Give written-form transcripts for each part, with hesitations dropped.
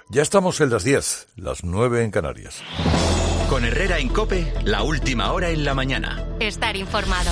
Ya estamos en las 10, las 9 en Canarias. Con Herrera en COPE, la última hora en la mañana. Estar informado.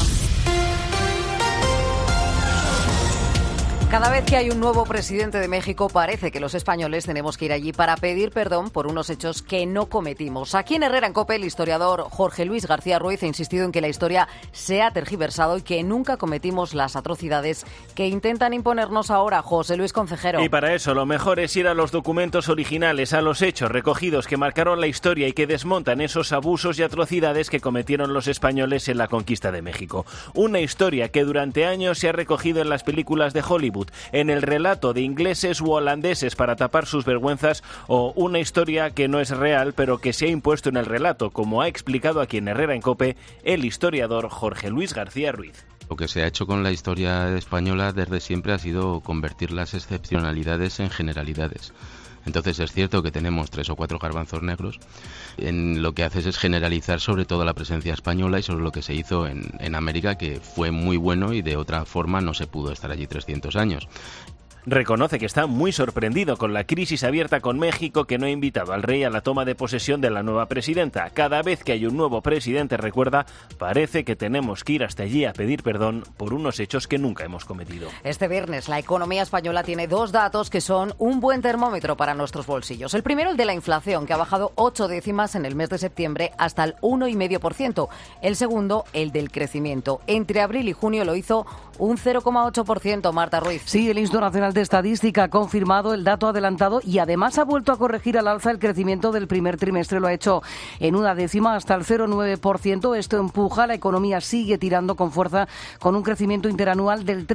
Cada vez que hay un nuevo presidente de México, parece que los españoles tenemos que ir allí para pedir perdón por unos hechos que no cometimos. Aquí en Herrera en COPE, el historiador Jorge Luis García Ruiz ha insistido en que la historia se ha tergiversado y que nunca cometimos las atrocidades que intentan imponernos ahora. José Luis Concejero. Y para eso lo mejor es ir a los documentos originales, a los hechos recogidos que marcaron la historia y que desmontan esos abusos y atrocidades que cometieron los españoles en la conquista de México. Una historia que durante años se ha recogido en las películas de Hollywood, en el relato de ingleses u holandeses para tapar sus vergüenzas, o una historia que no es real pero que se ha impuesto en el relato, como ha explicado aquí en Herrera en COPE el historiador Jorge Luis García Ruiz. Lo que se ha hecho con la historia española desde siempre ha sido convertir las excepcionalidades en generalidades. Entonces es cierto que tenemos 3 o 4 garbanzos negros. Lo que haces es generalizar sobre toda la presencia española y sobre lo que se hizo en América, que fue muy bueno y de otra forma no se pudo estar allí 300 años. Reconoce que está muy sorprendido con la crisis abierta con México, que no ha invitado al rey a la toma de posesión de la nueva presidenta. Cada vez que hay un nuevo presidente, recuerda, parece que tenemos que ir hasta allí a pedir perdón por unos hechos que nunca hemos cometido. Este viernes la economía española tiene 2 datos que son un buen termómetro para nuestros bolsillos. El primero, el de la inflación, que ha bajado 8 décimas en el mes de septiembre hasta el 1,5%. El segundo, el del crecimiento. Entre abril y junio lo hizo un 0,8%, Marta Ruiz. Sí, el Instituto Nacional de Estadística ha confirmado el dato adelantado y además ha vuelto a corregir al alza el crecimiento del primer trimestre. Lo ha hecho en 1 décima hasta el 0,9%. Esto empuja, la economía sigue tirando con fuerza con un crecimiento interanual del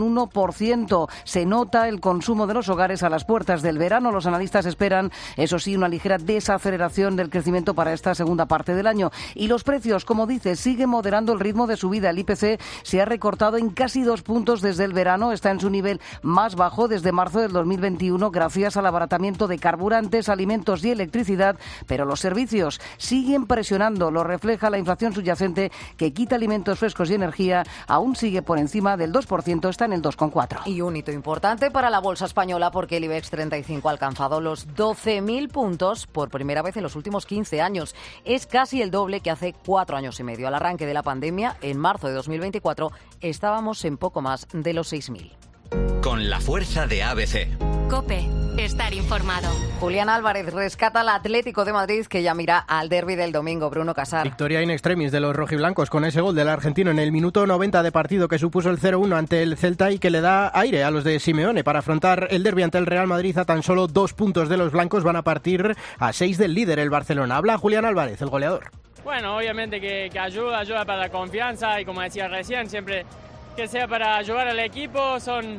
3,1%. Se nota el consumo de los hogares a las puertas del verano. Los analistas esperan, eso sí, una ligera desaceleración del crecimiento para esta segunda parte del año. Y los precios, como dice, siguen moderando el ritmo de subida. El IPC se ha recortado en casi 2 puntos desde el verano. Está en su nivel más bajo desde marzo del 2021 gracias al abaratamiento de carburantes, alimentos y electricidad, pero los servicios siguen presionando. Lo refleja la inflación subyacente, que quita alimentos frescos y energía, aún sigue por encima del 2%, está en el 2,4%. Y un hito importante para la bolsa española, porque el IBEX 35 ha alcanzado los 12.000 puntos por primera vez en los últimos 15 años. Es casi el doble que hace 4 años y medio. Al arranque de la pandemia, en marzo de 2024, estábamos en poco más de los 6.000. Con la fuerza de ABC. COPE, estar informado. Julián Álvarez rescata al Atlético de Madrid, que ya mira al derbi del domingo. Bruno Casar. Victoria in extremis de los rojiblancos con ese gol del argentino en el minuto 90 de partido que supuso el 0-1 ante el Celta y que le da aire a los de Simeone para afrontar el derbi ante el Real Madrid. A tan solo 2 puntos de los blancos, van a partir a 6 del líder, el Barcelona. Habla Julián Álvarez, el goleador. Bueno, obviamente que ayuda para la confianza y, como decía recién, siempre que sea para ayudar al equipo. Son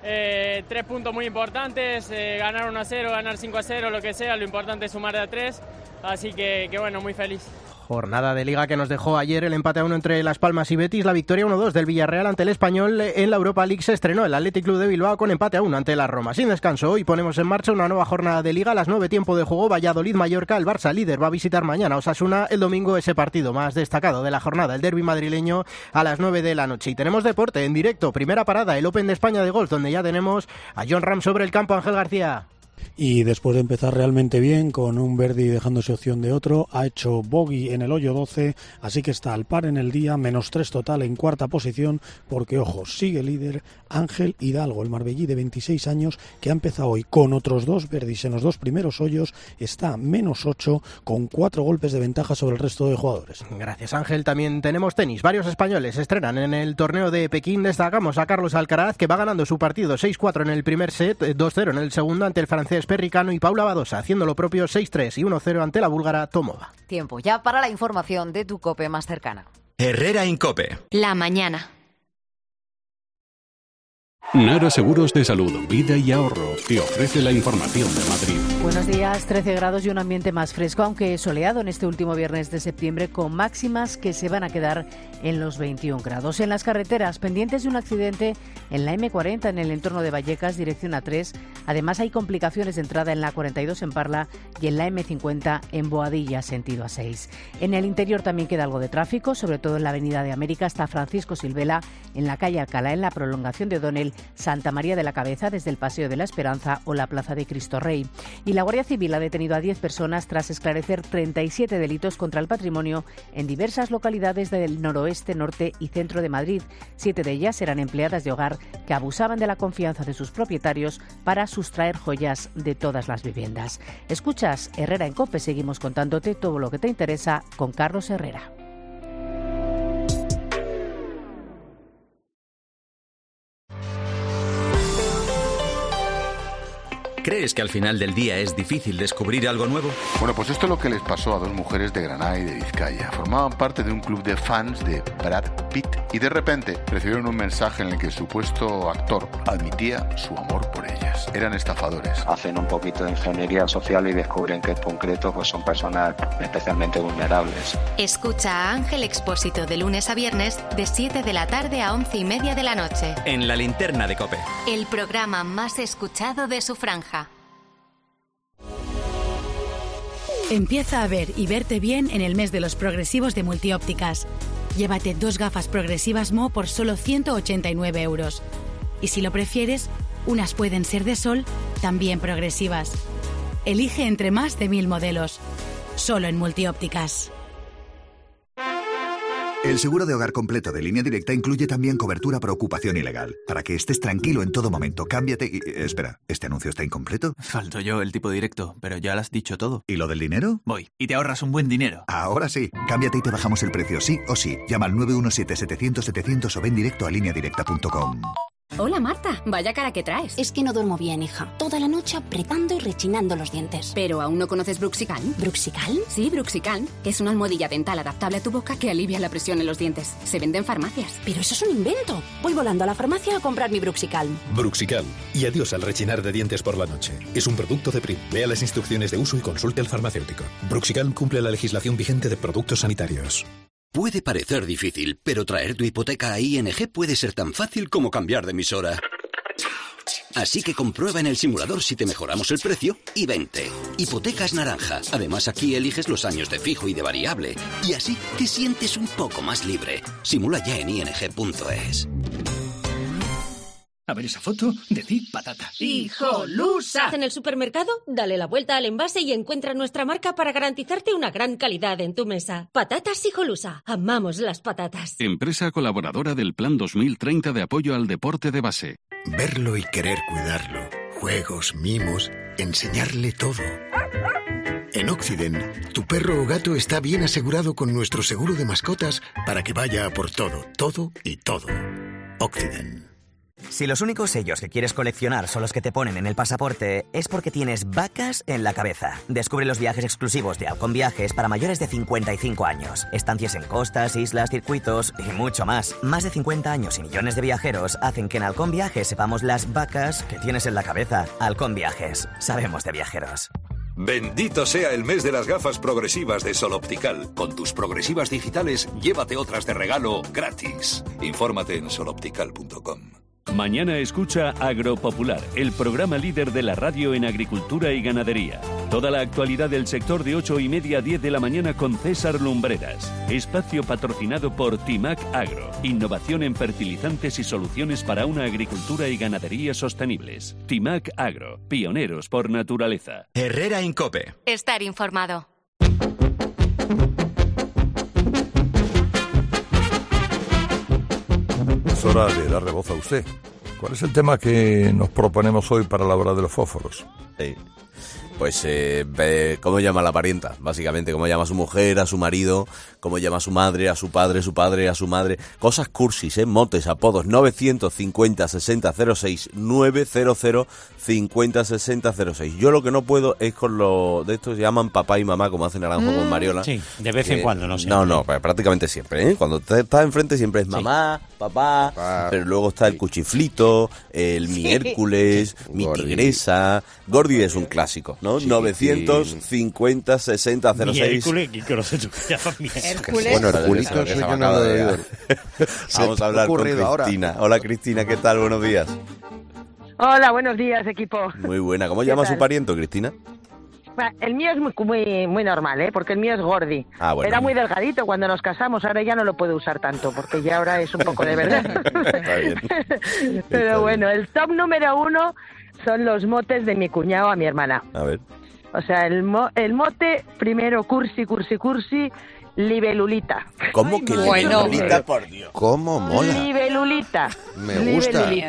3 puntos muy importantes, ganar 1-0, ganar 5-0, lo que sea, lo importante es sumar de a 3, así que bueno, muy feliz. Jornada de Liga que nos dejó ayer el empate a 1 entre Las Palmas y Betis, la victoria 1-2 del Villarreal ante el Español. En la Europa League se estrenó el Athletic Club de Bilbao con empate a 1 ante la Roma. Sin descanso, hoy ponemos en marcha una nueva jornada de Liga. A las 9, tiempo de juego, Valladolid-Mallorca. El Barça, líder, va a visitar mañana Osasuna. El domingo, ese partido más destacado de la jornada, el derbi madrileño, a las 9 de la noche. Y tenemos deporte en directo, primera parada, el Open de España de golf, donde ya tenemos a Jon Rahm sobre el campo. Ángel García. Y después de empezar realmente bien, con un birdie dejándose opción de otro, ha hecho bogey en el hoyo 12, así que está al par en el día, -3 total en cuarta posición, porque, ojo, sigue líder Ángel Hidalgo, el marbellí de 26 años, que ha empezado hoy con otros 2 birdies en los 2 primeros hoyos, está -8, con 4 golpes de ventaja sobre el resto de jugadores. Gracias, Ángel. También tenemos tenis. Varios españoles estrenan en el torneo de Pekín. Destacamos a Carlos Alcaraz, que va ganando su partido 6-4 en el primer set, 2-0 en el segundo ante el francés Perricano, y Paula Badosa haciendo lo propio 6-3 y 1-0 ante la búlgara Tomova. Tiempo ya para la información de tu COPE más cercana. Herrera en COPE. La mañana. Nara Seguros de Salud, Vida y Ahorro te ofrece la información de Madrid. Buenos días, 13 grados y un ambiente más fresco, aunque soleado en este último viernes de septiembre, con máximas que se van a quedar en los 21 grados. En las carreteras, pendientes de un accidente en la M40 en el entorno de Vallecas, dirección A3. Además, hay complicaciones de entrada en la 42 en Parla y en la M50 en Boadilla, sentido A6. En el interior también queda algo de tráfico, sobre todo en la Avenida de América hasta Francisco Silvela, en la calle Alcalá, en la prolongación de O'Donnell Santa María de la Cabeza desde el Paseo de la Esperanza o la Plaza de Cristo Rey. Y la Guardia Civil ha detenido a 10 personas tras esclarecer 37 delitos contra el patrimonio en diversas localidades del noroeste, norte y centro de Madrid. 7 de ellas eran empleadas de hogar que abusaban de la confianza de sus propietarios para sustraer joyas de todas las viviendas. Escuchas Herrera en COPE, seguimos contándote todo lo que te interesa con Carlos Herrera. ¿Crees que al final del día es difícil descubrir algo nuevo? Bueno, pues esto es lo que les pasó a 2 mujeres de Granada y de Vizcaya. Formaban parte de un club de fans de Brad Pitt y de repente recibieron un mensaje en el que el supuesto actor admitía su amor por ellas. Eran estafadores. Hacen un poquito de ingeniería social y descubren que en concreto pues son personas especialmente vulnerables. Escucha a Ángel Expósito de lunes a viernes de 7 de la tarde a 11:30 de la noche. En La Linterna de COPE. El programa más escuchado de su franja. Empieza a ver y verte bien en el mes de los progresivos de Multiópticas. Llévate 2 gafas progresivas Mo por solo 189 €. Y si lo prefieres, unas pueden ser de sol, también progresivas. Elige entre más de 1000 modelos. Solo en Multiópticas. El seguro de hogar completo de Línea Directa incluye también cobertura por ocupación ilegal. Para que estés tranquilo en todo momento, cámbiate y... espera, ¿este anuncio está incompleto? Falto yo, el tipo directo, pero ya lo has dicho todo. ¿Y lo del dinero? Voy, y te ahorras un buen dinero. Ahora sí. Cámbiate y te bajamos el precio, sí o sí. Llama al 917-700-700 o ven directo a lineadirecta.com. Hola Marta, vaya cara que traes. Es que no duermo bien, hija. Toda la noche apretando y rechinando los dientes. ¿Pero aún no conoces Bruxican? ¿Bruxican? Sí, Bruxican, que es una almohadilla dental adaptable a tu boca que alivia la presión en los dientes. Se vende en farmacias. Pero eso es un invento. Voy volando a la farmacia a comprar mi Bruxican. Bruxican. Y adiós al rechinar de dientes por la noche. Es un producto de Prim. Lea las instrucciones de uso y consulte al farmacéutico. Bruxican cumple la legislación vigente de productos sanitarios. Puede parecer difícil, pero traer tu hipoteca a ING puede ser tan fácil como cambiar de emisora. Así que comprueba en el simulador si te mejoramos el precio y vente. Hipotecas Naranja. Además, aquí eliges los años de fijo y de variable. Y así te sientes un poco más libre. Simula ya en ing.es. A ver esa foto, decid patata. ¡Hijolusa! En el supermercado, dale la vuelta al envase y encuentra nuestra marca para garantizarte una gran calidad en tu mesa. Patatas Hijolusa. Amamos las patatas. Empresa colaboradora del Plan 2030 de apoyo al deporte de base. Verlo y querer cuidarlo. Juegos, mimos, enseñarle todo. En Occident, tu perro o gato está bien asegurado con nuestro seguro de mascotas para que vaya a por todo, todo y todo. Occident. Si los únicos sellos que quieres coleccionar son los que te ponen en el pasaporte, es porque tienes vacas en la cabeza. Descubre los viajes exclusivos de Halcón Viajes para mayores de 55 años. Estancias en costas, islas, circuitos y mucho más. Más de 50 años y millones de viajeros hacen que en Halcón Viajes sepamos las vacas que tienes en la cabeza. Halcón Viajes. Sabemos de viajeros. Bendito sea el mes de las gafas progresivas de Sol Optical. Con tus progresivas digitales, llévate otras de regalo gratis. Infórmate en soloptical.com. Mañana escucha Agropopular, el programa líder de la radio en agricultura y ganadería. Toda la actualidad del sector de 8:30 a 10 de la mañana con César Lumbreras. Espacio patrocinado por Timac Agro. Innovación en fertilizantes y soluciones para una agricultura y ganadería sostenibles. Timac Agro, pioneros por naturaleza. Herrera en COPE. Estar informado. Es hora de darle voz a usted. ¿Cuál es el tema que nos proponemos hoy para la hora de los fósforos? Pues cómo llama a la parienta, básicamente, cómo llama a su mujer, a su marido, cómo llama a su madre, a su padre, a su madre, cosas cursis, motes, apodos. 950 60 06 900 50 60 06. Yo lo que no puedo es con lo de estos, se llaman papá y mamá, como hace Naranjo con Mariola. Sí, de vez en cuando, no sé. No, prácticamente siempre, ¿eh? Cuando te estás enfrente siempre es mamá, papá, pero luego está el cuchiflito, el mi Hércules, mi tigresa. Gordi es un clásico, ¿no? 950 60 06. Hércules, ¿qué conoces tú que llamas mi Hércules? Bueno, Herculito soy yo, no lo digo. Vamos a hablar con Cristina. Ahora. Hola Cristina, ¿qué tal? Buenos días. Hola, buenos días, equipo. Muy buena. ¿Cómo llama su pariente, Cristina? El mío es muy normal, porque el mío es gordi. Bueno. Era muy delgadito cuando nos casamos, ahora ya no lo puedo usar tanto, porque ya ahora es un poco de verdad. Está bien. Pero bueno, el top número 1 son los motes de mi cuñado a mi hermana. A ver. O sea, el mote primero, cursi, libelulita. ¿Cómo que libelulita, por Dios? ¿Cómo mola? Libelulita. Me gusta. Sí,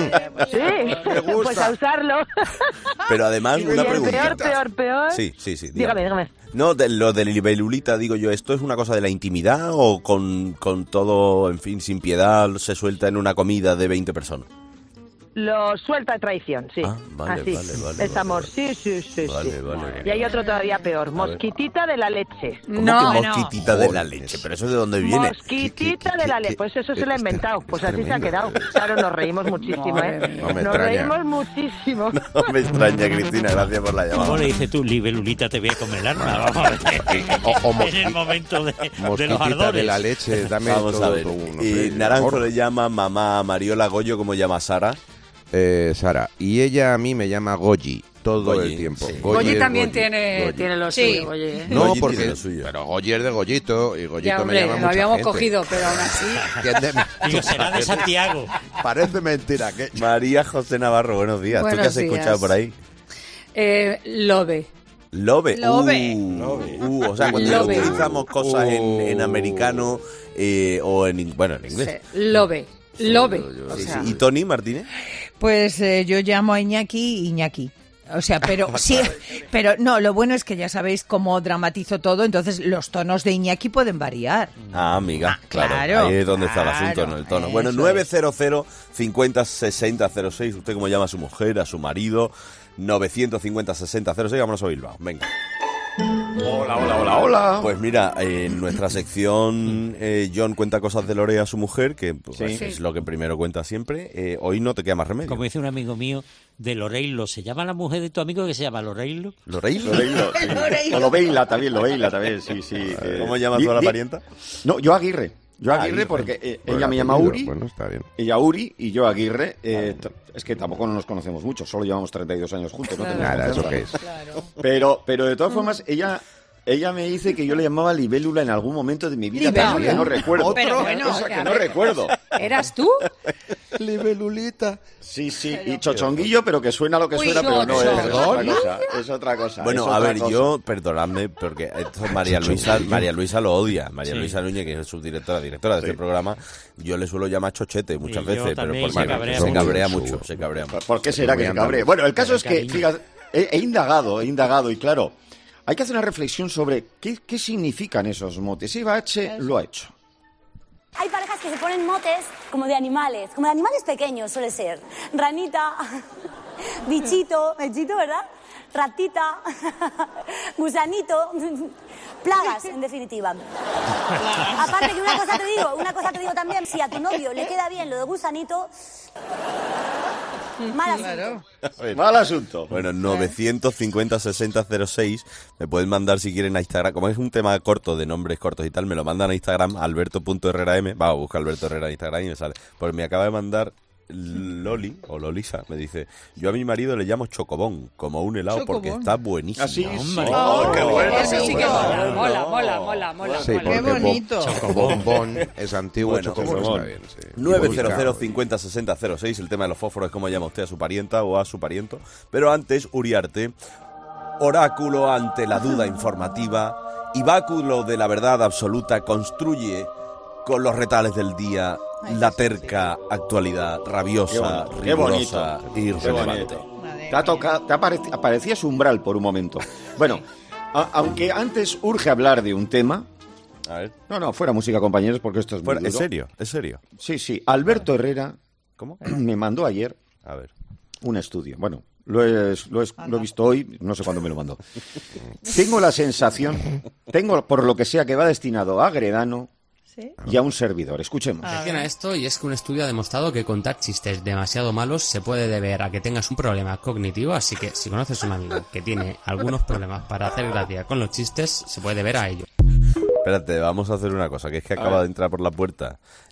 me gusta. Pues a usarlo. Pero además, una pregunta. Peor. Sí. Dígame. No, lo de libelulita, digo yo, ¿esto es una cosa de la intimidad o con todo, en fin, sin piedad, se suelta en una comida de 20 personas? Lo suelta a traición, sí. Vale, así. vale. Es amor, sí. Vale. Y hay otro todavía peor, mosquitita de la leche. ¿Cómo que mosquitita de la leche? ¿Pero eso de dónde viene? Mosquitita de la leche, pues eso se lo ha inventado, pues así se ha quedado. Claro, nos reímos muchísimo, No me nos extraña. reímos muchísimo. No me extraña, Cristina, gracias por la llamada. ¿Cómo le dices tú, libelulita, te voy a comer el alma? Vamos a ver. En el momento de los ardores. De la leche, dame Vamos todo a ver. Y Naranjo le llama mamá a Mariola Goyo, ¿cómo llama a Sara? Sara. Y ella a mí me llama Goyi todo el tiempo. Sí. Goyi también tiene lo suyo, Goyi. No, Goyi porque tiene lo suyo. pero Goyi es de Goyito y Goyito Ya, hombre, me llama lo mucha habíamos gente. cogido, pero aún así. Digo, será de Santiago. Parece mentira. Que... María José Navarro, buenos días. ¿Tú qué has escuchado por ahí? Lobe. Lobe. O sea, cuando Lobe. utilizamos cosas en americano o en inglés. Sí. Lobe. O sea. ¿Y Tony Martínez? Pues yo llamo a Iñaki. O sea, pero sí, pero no, lo bueno es que ya sabéis cómo dramatizo todo, entonces los tonos de Iñaki pueden variar. Amiga, claro. Ahí es donde está el asunto, en el tono. Bueno, 900 50 60 06, usted cómo llama a su mujer, a su marido, 950 60 06, vámonos a Bilbao, venga. Hola. Pues mira, en nuestra sección John cuenta cosas de Lore a su mujer, que pues, es lo que primero cuenta siempre. Hoy no te queda más remedio. Como dice un amigo mío, de Loreilo. ¿Se llama la mujer de tu amigo que se llama Loreilo? ¿Loreilo? Sí. O Lobeila también, sí. ¿Cómo llamas tú a la parienta? No, yo Aguirre. Porque ella me llama Uri, bueno, está bien. ella Uri y yo Aguirre. Es que tampoco nos conocemos mucho, solo llevamos 32 años juntos. Claro. No tenemos Nada, ¿eso confianza. qué es? Pero de todas formas, ella me dice que yo le llamaba libélula en algún momento de mi vida, pero que no recuerdo. Pero bueno, cosa que no recuerdo. ¿Eras tú? Libelulita. Sí, y chochonguillo, pero que suena lo que suena, pero no es otra cosa. Es otra cosa. Bueno, a ver, yo, perdonadme, porque esto María Luisa lo odia. María Luisa Núñez, que es subdirectora, directora de este programa, yo le suelo llamar chochete muchas veces, pero se cabrea mucho. ¿Por qué será que se cabrea? Bueno, el caso es que, fíjate, he indagado, y claro, hay que hacer una reflexión sobre qué significan esos motes. Ibache lo ha hecho. Hay parejas que se ponen motes como de animales pequeños suele ser. Ranita, bichito, ¿verdad? Ratita, gusanito, plagas, en definitiva. Aparte que una cosa te digo también, si a tu novio le queda bien lo de gusanito, mal asunto. Bueno, 950 60 06, me pueden mandar si quieren a Instagram, como es un tema corto, de nombres cortos y tal, me lo mandan a Instagram, alberto.herreram, va a buscar Alberto Herrera en Instagram y me sale. Pues me acaba de mandar Loli, o Lolisa, me dice, yo a mi marido le llamo chocobón, como un helado, porque está buenísimo. Así, qué bueno. Eso sí que mola. Sí, Qué bonito. Chocobombón es antiguo, Bueno, chocobón está bien. Sí. 900 50 60 06, el tema de los fósforos es cómo llama usted a su parienta o a su pariento. Pero antes, Uriarte, oráculo ante la duda informativa y báculo de la verdad absoluta, construye con los retales del día la terca actualidad rabiosa, rigurosa y relevante. Te aparecías umbral por un momento. Bueno, aunque antes urge hablar de un tema. A ver. No, fuera música, compañeros, porque esto es muy duro. ¿Es serio? Sí. Alberto Herrera me mandó ayer un estudio. Bueno, lo he visto hoy, no sé cuándo me lo mandó. Tengo la sensación, por lo que sea, que va destinado a Gredano y a un servidor. Escuchemos. Menciona esto y es que un estudio ha demostrado que contar chistes demasiado malos se puede deber a que tengas un problema cognitivo, así que si conoces a un amigo que tiene algunos problemas para hacer gracia con los chistes, se puede deber a ello. Espérate, vamos a hacer una cosa, que es que acaba de entrar por la puerta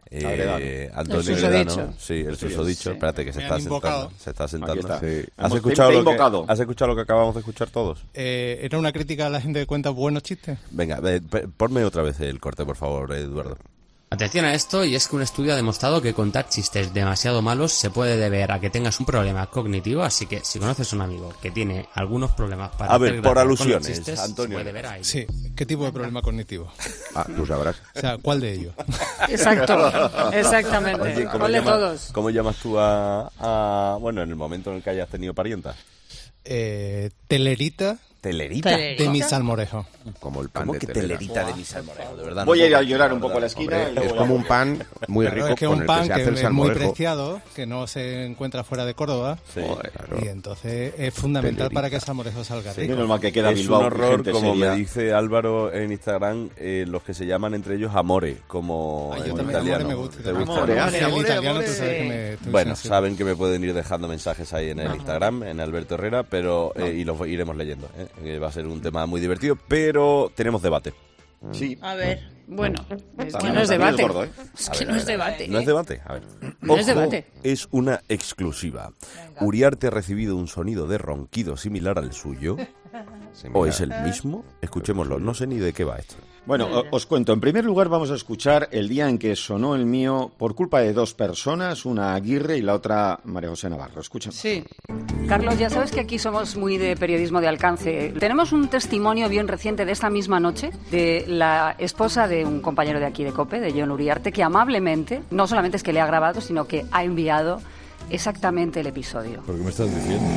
Antonio El susodicho. Heredano. Sí, el susodicho. Sí. Espérate, que se está sentando. Se está sentando. Está. Sí. ¿Has escuchado lo que acabamos de escuchar todos? ¿Era una crítica a la gente que cuenta buenos chistes? Venga, ponme otra vez el corte, por favor, Eduardo. Atención a esto, y es que un estudio ha demostrado que contar chistes demasiado malos se puede deber a que tengas un problema cognitivo, así que si conoces a un amigo que tiene algunos problemas para A hacer ver, por gracia con los alusiones, chistes, Antonio. se puede deber a ello. Sí, ¿qué tipo de problema cognitivo? Tú sabrás. O sea, ¿cuál de ellos? Exacto, exactamente. Oye, ¿Cuál de todos? ¿Cómo llamas tú bueno, en el momento en el que hayas tenido parientas? Telerita. ¿Telerita? De mi salmorejo. Como el pan ¿Cómo de que telera. telerita de mi salmorejo? De verdad. Voy a ir a llorar un poco a la esquina. Hombre, es como un pan muy rico Es que con un el pan que se hace el que es muy salmorejo. preciado, que no se encuentra fuera de Córdoba. Sí, claro. Y entonces es fundamental Telerita. para que el salmorejo salga rico. Menos mal que queda es Bilbao, un horror, gente como seria. me dice Álvaro en Instagram, los que se llaman entre ellos amore, como Ay, yo en también, italiano. amore me gusta. ¿Te gusta? Amore, Sí, el italiano, tú sabes que me... estoy Bueno, sensible. saben que me pueden ir dejando mensajes ahí en el Instagram, en Alberto Herrera, pero y los iremos leyendo. Va a ser un tema muy divertido, pero tenemos debate. Sí. A ver. Bueno, es que También- no es también debate. gordo, ¿eh? Es que no es debate. ¿No es debate? A ver. No es Ojo, debate. es una exclusiva. ¿Uriarte ha recibido un sonido de ronquido similar al suyo? ¿O es el mismo? Escuchémoslo. No sé ni de qué va esto. Bueno, os cuento. En primer lugar vamos a escuchar el día en que sonó el mío por culpa de dos personas, una Aguirre y la otra María José Navarro. Escuchamos. Sí. Carlos, ya sabes que aquí somos muy de periodismo de alcance. Tenemos un testimonio bien reciente de esta misma noche de la esposa de un compañero de aquí de COPE, de Jon Uriarte, que amablemente, no solamente es que le ha grabado, sino que ha enviado exactamente el episodio. ¿Pero qué me estás diciendo?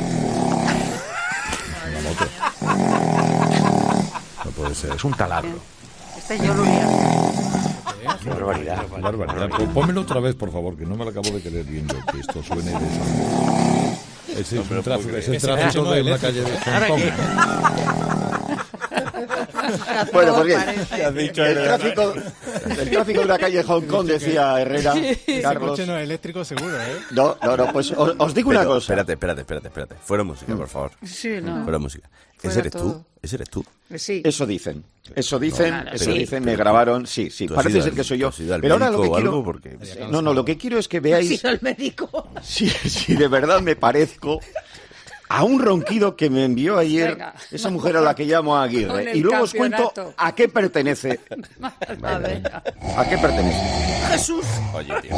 La moto. No puede ser, es un taladro. Este es Jon Uriarte. Qué barbaridad. Pónmelo otra vez, por favor, que no me lo acabo de querer bien yo, que esto suene de esa. Ese es un tráfico, es el tráfico de la calle de Hong Kong. Bueno, pues bien, el tráfico de la calle Hong Kong, decía Herrera, Ese Carlos. coche no es eléctrico seguro, ¿eh? No, pues os digo una cosa. Espérate. Fuera música, por favor. Sí, no. Fuera música. Fuera ¿Ese eres todo. tú? ¿Ese eres tú? Sí. Eso dicen, Claro, sí. me grabaron, sí, ¿Tú has parece ido ser al- que soy tú yo. has ido al Pero ahora lo médico que o quiero, algo? Porque- no, lo que quiero es que ¿Has veáis ido al médico? si de verdad me parezco a un ronquido que me envió ayer Venga. esa mujer a la que llamo Con Aguirre. el Y luego os cuento campeonato. a qué pertenece. A ver. ¿A qué pertenece? Jesús. Oye, tío.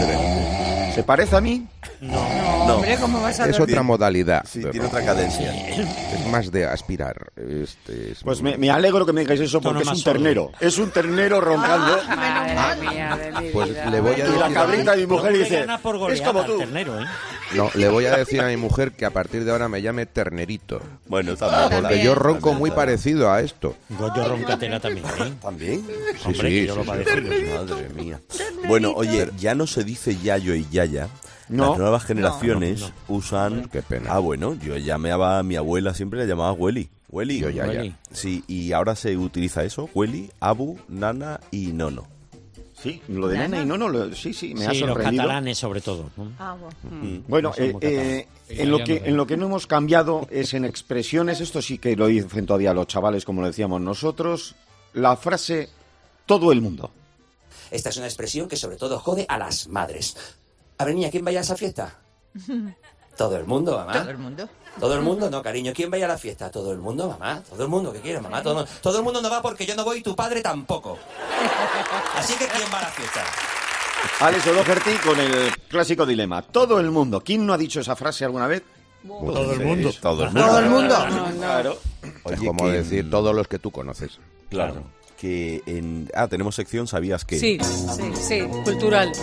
¿Se parece a mí? No, hombre, ¿cómo vas a Es ver? otra modalidad. Sí, tiene otra cadencia. Es más de aspirar. Este es Pues me alegro que me digáis eso porque es un ternero. Es un ternero roncando. Madre mía de mi Pues vida. le voy a Y la decir cabrita de mi mujer Le dice, gana por es goleada como al tú. ternero, ¿eh? No, le voy a decir a mi mujer que a partir de ahora me llame ternerito. Bueno, también. Porque yo ronco muy parecido a esto. Goyo Roncatela también, ¿eh? ¿También? Hombre, que yo lo padezco. Madre mía. Bueno, oye, ya no se dice yayo y yaya. No. Las nuevas generaciones usan... Qué pena. Ah, bueno, yo llamaba a mi abuela, siempre la llamaba Hueli. Hueli. Yo yaya. Hueli. Sí, y ahora se utiliza eso, Hueli, Abu, Nana y Nono. Sí, lo de nana y no, sí, me ha Sí, los sorprendido. catalanes sobre todo, ¿no? Ah, bueno. Bueno, No somos catalanes. en lo que no hemos cambiado es en expresiones, esto sí que lo dicen todavía los chavales, como lo decíamos nosotros, la frase todo el mundo. Esta es una expresión que sobre todo jode a las madres. A ver, niña, ¿quién vaya a esa fiesta? Todo el mundo, mamá. Todo el mundo. Todo el mundo, no, cariño. ¿Quién vaya a la fiesta? Todo el mundo, mamá. Todo el mundo, ¿qué quieres, mamá? Todo el mundo no va porque yo no voy y tu padre tampoco. Así que ¿quién va a la fiesta? Alex O'Doherty con el clásico dilema. Todo el mundo. ¿Quién no ha dicho esa frase alguna vez? Todo el mundo. Todo el mundo. Todo el mundo. Claro. Es Oye, como que- decir todos los que tú conoces. Claro. Que en... tenemos sección, ¿sabías que? Sí, cultural.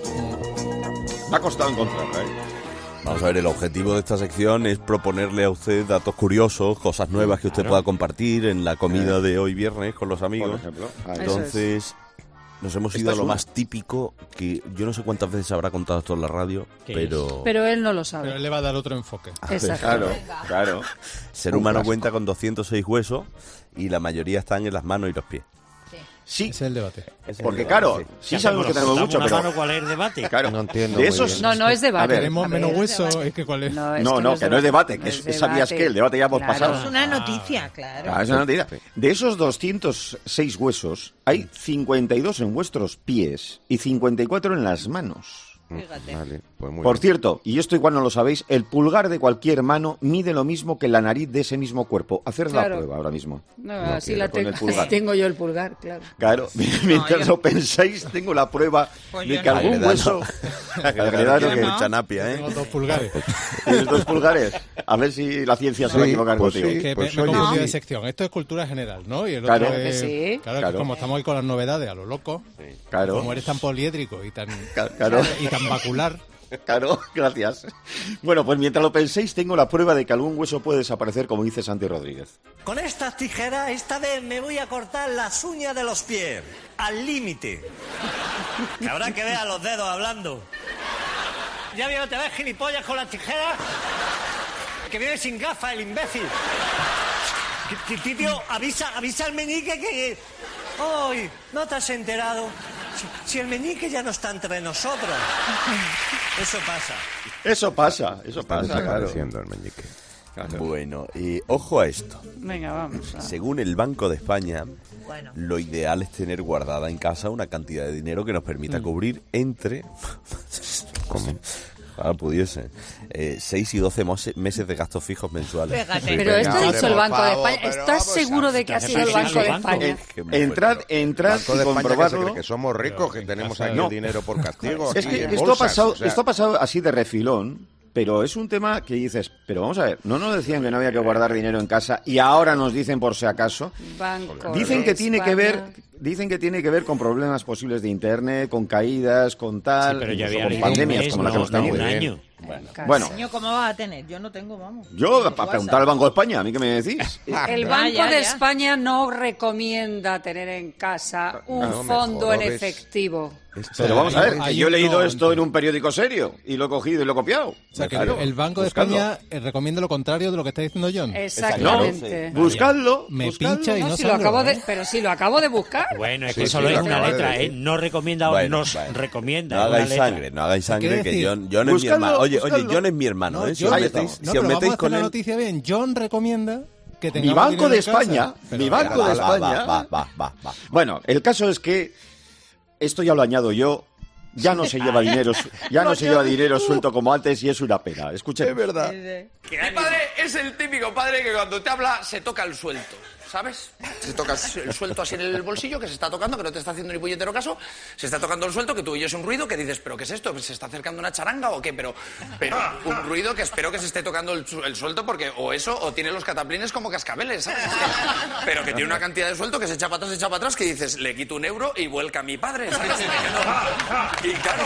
Me ha costado encontrarla, ¿eh? Vamos a ver, el objetivo de esta sección es proponerle a usted datos curiosos, cosas nuevas que usted pueda compartir en la comida de hoy viernes con los amigos. Por ejemplo. Ahí. Entonces, nos hemos ido a lo más típico, que yo no sé cuántas veces habrá contado esto en la radio, ¿Qué pero... Pero él no lo Pero sabe. él le va a dar otro enfoque. Exacto. Claro. Ser humano cuenta con 206 huesos y la mayoría están en las manos y los pies. Sí. Ese es el debate. Porque claro, sí sabemos que tenemos mucho, pero... ¿Cuál es el debate? Claro, no entiendo. De esos... No es debate. Tenemos menos hueso, es que ¿cuál es? No, que no es debate, que sabías que el debate ya hemos pasado. Es una noticia, claro. Es una noticia. De esos 206 huesos, hay 52 en vuestros pies y 54 en las manos. Fíjate. Vale, pues muy Por bien. cierto, y esto igual no lo sabéis, el pulgar de cualquier mano mide lo mismo que la nariz de ese mismo cuerpo. Hacer la prueba ahora mismo. No, así la con el pulgar. tengo yo el pulgar, claro. Claro, mientras lo pensáis, tengo la prueba de que algún hueso... Chanapia, ¿eh? Tengo 2 pulgares. ¿Tienes 2 pulgares? A ver si la ciencia se va a equivocar contigo. Es que me he confundido de sección. Esto es cultura general, ¿no? Y el otro es... Sí. Claro, como estamos hoy con las novedades a lo loco, como eres tan poliédrico y tan vacular. Claro, gracias. Bueno, pues mientras lo penséis, tengo la prueba de que algún hueso puede desaparecer, como dice Santi Rodríguez. Con estas tijeras, esta vez me voy a cortar las uñas de los pies. Al límite. Que habrá que ver a los dedos hablando. ¿Ya vieron, te ves gilipollas con las tijeras? Que viene sin gafas, el imbécil. Tío, avisa al meñique que... ¡Ay! ¿No te has enterado? Si el meñique ya no está entre nosotros. Eso pasa, claro. El meñique. Bueno, y ojo a esto. Venga, vamos. Según el Banco de España, lo ideal es tener guardada en casa una cantidad de dinero que nos permita cubrir entre... ¿Cómo? Pudiese 6 y 12 meses de gastos fijos mensuales. Pero esto ha dicho el Banco de España. ¿Estás seguro de que ha sido el Banco de España? Entrad y comprobarlo. Que somos ricos, que tenemos aquí el dinero por castigo. Es que esto ha pasado así de refilón. Pero es un tema que dices, pero vamos a ver, ¿no nos decían que no había que guardar dinero en casa y ahora nos dicen por si acaso? Dicen que tiene que ver con problemas posibles de internet, con caídas, con tal, pero ya con pandemias como la que hemos tenido. Un año. Bueno, ¿Cómo va a tener? Yo no tengo, vamos. Yo, para preguntar al Banco de España, ¿a mí qué me decís? El Banco de España no recomienda tener en casa un fondo en efectivo. Pero vamos a ver, que yo he leído esto en un periódico serio y lo he cogido y lo he copiado. O sea, que el Banco de España recomienda lo contrario de lo que está diciendo John. Exactamente. Buscadlo. Me pincha y no si lo acabo pero sí, lo acabo de buscar. Bueno, es que solo es una letra, ¿eh? No recomienda o nos recomienda. No hagáis sangre, que John es mi hermano. Oye, John es mi hermano, ¿eh? Si os metéis con la noticia bien, John recomienda que tengamos mi Banco de España, Va. Bueno, el caso es que esto ya lo añado yo. Ya no se lleva dinero, suelto como antes y es una pena. Escuchen. Es verdad. Mi padre es el típico padre que cuando te habla se toca el suelto, ¿sabes? Se toca el suelto así en el bolsillo, que se está tocando, que no te está haciendo ni puñetero caso. Se está tocando el suelto, que tú oyes un ruido que dices, ¿pero qué es esto? ¿Se está acercando una charanga o qué? Pero un ruido que espero que se esté tocando el suelto porque o eso o tiene los cataplines como cascabeles, ¿sabes? Pero que tiene una cantidad de suelto que se echa para atrás, que dices, le quito €1 y vuelca a mi padre, ¿sabes? Y claro...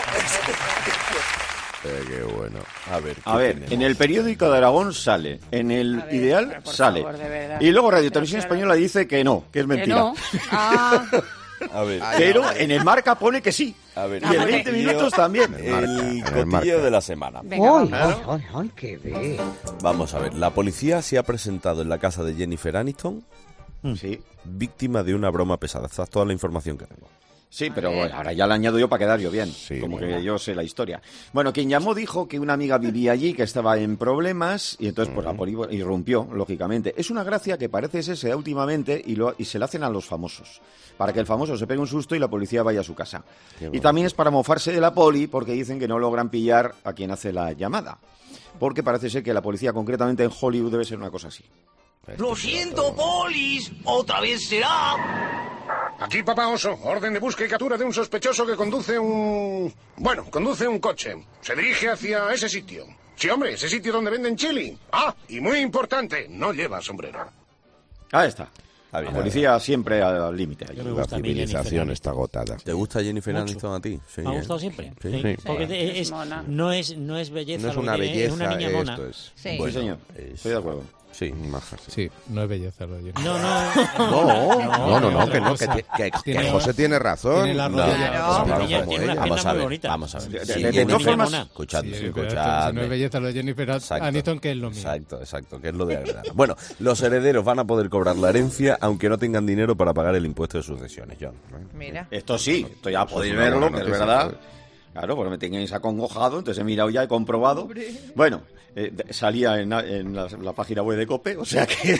Qué bueno. A ver, en el periódico de Aragón sale, en el Ideal sale. Favor, y luego Radio Televisión Española dice que no, que es mentira. No. A ver. Pero en el Marca pone que sí. A ver, y en 20 minutos también. El cotilleo de la semana. ¡Ay, qué ve! Vamos a ver, la policía se ha presentado en la casa de Jennifer Aniston, víctima de una broma pesada. Esta es toda la información que tengo. Sí, pero bueno, ahora ya la añado yo para quedar yo bien, como que yo sé la historia. Bueno, quien llamó dijo que una amiga vivía allí, que estaba en problemas, y entonces pues la policía irrumpió, lógicamente. Es una gracia que parece ser se da últimamente y se la hacen a los famosos, para que el famoso se pegue un susto y la policía vaya a su casa. Y también es para mofarse de la poli, porque dicen que no logran pillar a quien hace la llamada. Porque parece ser que la policía, concretamente en Hollywood, debe ser una cosa así. Lo siento, polis, otra vez será... Aquí, Papá Oso. Orden de búsqueda y captura de un sospechoso que conduce un coche. Se dirige hacia ese sitio. Sí, hombre, ese sitio donde venden chili. Ah, y muy importante, no lleva sombrero. Ahí está. La policía siempre al límite. La civilización está agotada. ¿Te gusta Jennifer Aniston a ti? Sí, me ha gustado siempre. Sí. Porque no es belleza. No es una belleza, es una niña mona. Esto es. Sí, señor. Estoy de acuerdo. Sí, maja. Sí, no es belleza lo de Jennifer. No, que José tiene razón. Tiene la Vamos a ver. De todas formas, Escuchadme. No es belleza lo de Jennifer Aniston, que es lo mismo. Exacto, que es lo de agradar. Bueno, los herederos van a poder cobrar la herencia aunque no tengan dinero para pagar el impuesto de sucesiones, John. Mira. Esto sí, esto ya podéis verlo, que es verdad. Claro, porque me tenéis acongojado, entonces he mirado ya, he comprobado. Bueno, salía en la página web de COPE, o sea que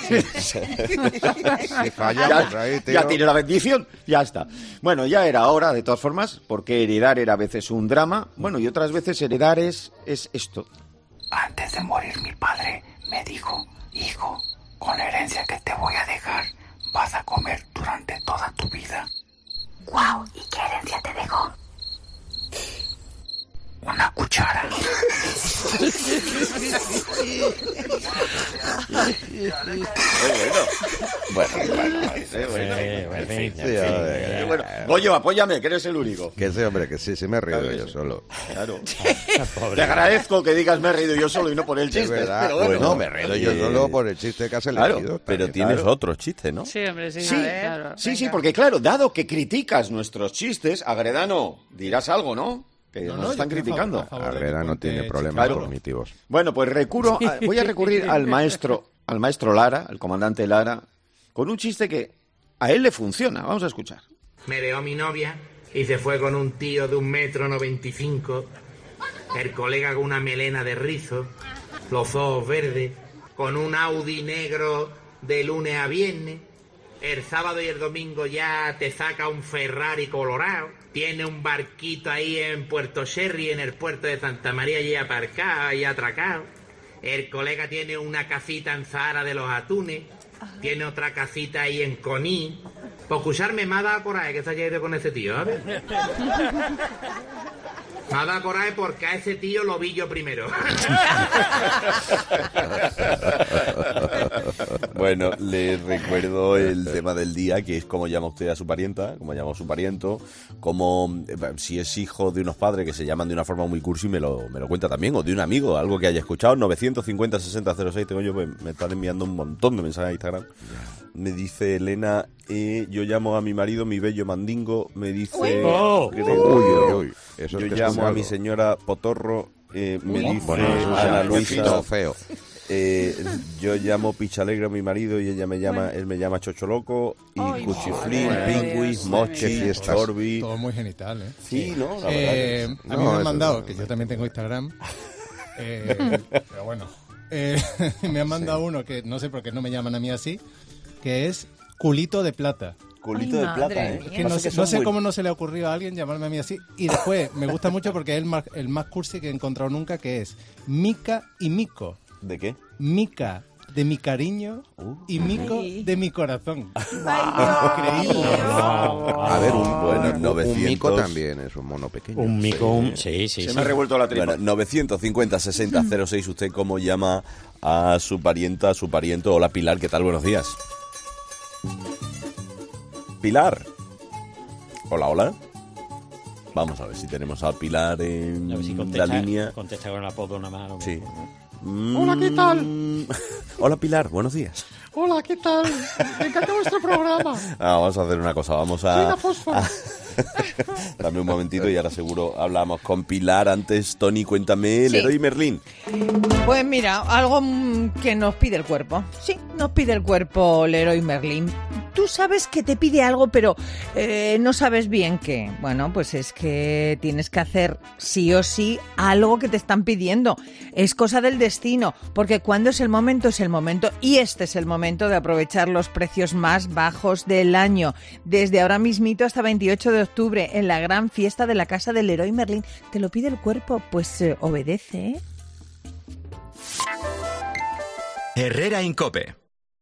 ya tiene la bendición, ya está. Bueno, ya era hora, de todas formas, porque heredar era a veces un drama, bueno, y otras veces heredar es esto. Antes de morir mi padre me dijo: hijo, con la herencia que te voy a dejar, vas a comer durante toda tu vida. Guau, ¿y qué herencia te dejó? Una cuchara. Bueno, Goyo, apóyame, que eres el único. Que ese hombre, que sí, me he reído yo solo. Claro. Te agradezco que digas me he reído yo solo y no por el chiste. Pero bueno, me he reído yo solo por el chiste que has elegido. Pero tienes otro chiste, ¿no? Sí, hombre, sí. Sí, porque claro, dado que criticas nuestros chistes, Agredano, dirás algo, ¿no? Que nos están criticando. Agredano tiene problemas cognitivos. Bueno, pues voy a recurrir al maestro Lara, al comandante Lara, con un chiste que a él le funciona. Vamos a escuchar. Me dejó mi novia y se fue con un tío de 1,95 m, el colega con una melena de rizo, los ojos verdes, con un Audi negro de lunes a viernes. El sábado y el domingo ya te saca un Ferrari colorado. Tiene un barquito ahí en Puerto Sherry, en el puerto de Santa María, allí aparcado, ahí atracado. El colega tiene una casita en Zahara de los Atunes. Tiene otra casita ahí en Coní. Por escucharme me ha dado coraje que se haya ido con ese tío, ¿sabes? Me ha dado coraje porque a ese tío lo vi yo primero. Bueno, les recuerdo el tema del día, que es cómo llama usted a su parienta, cómo llama a su pariento, cómo, si es hijo de unos padres que se llaman de una forma muy cursi, me lo cuenta también, o de un amigo, algo que haya escuchado. 950-6006, tengo yo, pues me están enviando un montón de mensajes a Instagram. Me dice Elena, yo llamo a mi marido mi bello mandingo, me dice yo llamo a mi señora Potorro, me dice Ana Luisa feo. Yo llamo Pichalegre a mi marido y él me llama Chocho Loco, y Cuchiflín, Pingüis, Mochi, Chorbi. Todo muy genital, ¿eh? Sí, ¿no? La verdad a mí me han mandado, que yo también tengo Instagram, pero bueno, me han mandado uno que no sé por qué no me llaman a mí así, que es Culito de Plata. Culito de Plata, ¿eh? Que no sé cómo no se le ha ocurrido a alguien llamarme a mí así. Y después, me gusta mucho porque es el más cursi que he encontrado nunca, que es Mica y Mico. ¿De qué? Mica de mi cariño y Mico de mi corazón. Increíble. A ver, un mico también es un mono pequeño. Un mico, sí. Se me ha revuelto la tripa. Bueno, 950-6006, ¿usted cómo llama a su parienta, a su pariento? Hola, Pilar, ¿qué tal? Buenos días. Pilar. Hola. Vamos a ver si tenemos a Pilar en la línea. Contesta con el apodo nada más. Sí. Hola, ¿qué tal? Hola, Pilar, buenos días. Hola, ¿qué tal? Me encanta vuestro programa. Vamos a hacer una cosa, vamos a... Soy la fósforo. Dame un momentito y ahora seguro hablamos con Pilar. Antes, Tony, cuéntame, Leroy Merlín. Pues mira, algo que nos pide el cuerpo. Sí, nos pide el cuerpo Leroy Merlín. Tú sabes que te pide algo, pero no sabes bien qué. Bueno, pues es que tienes que hacer sí o sí algo que te están pidiendo. Es cosa del destino, porque cuando es el momento, y este es el momento de aprovechar los precios más bajos del año. Desde ahora mismito hasta 28 de octubre, en la gran fiesta de la casa del Leroy Merlín. Te lo pide el cuerpo, pues obedece, ¿eh? Herrera Incope.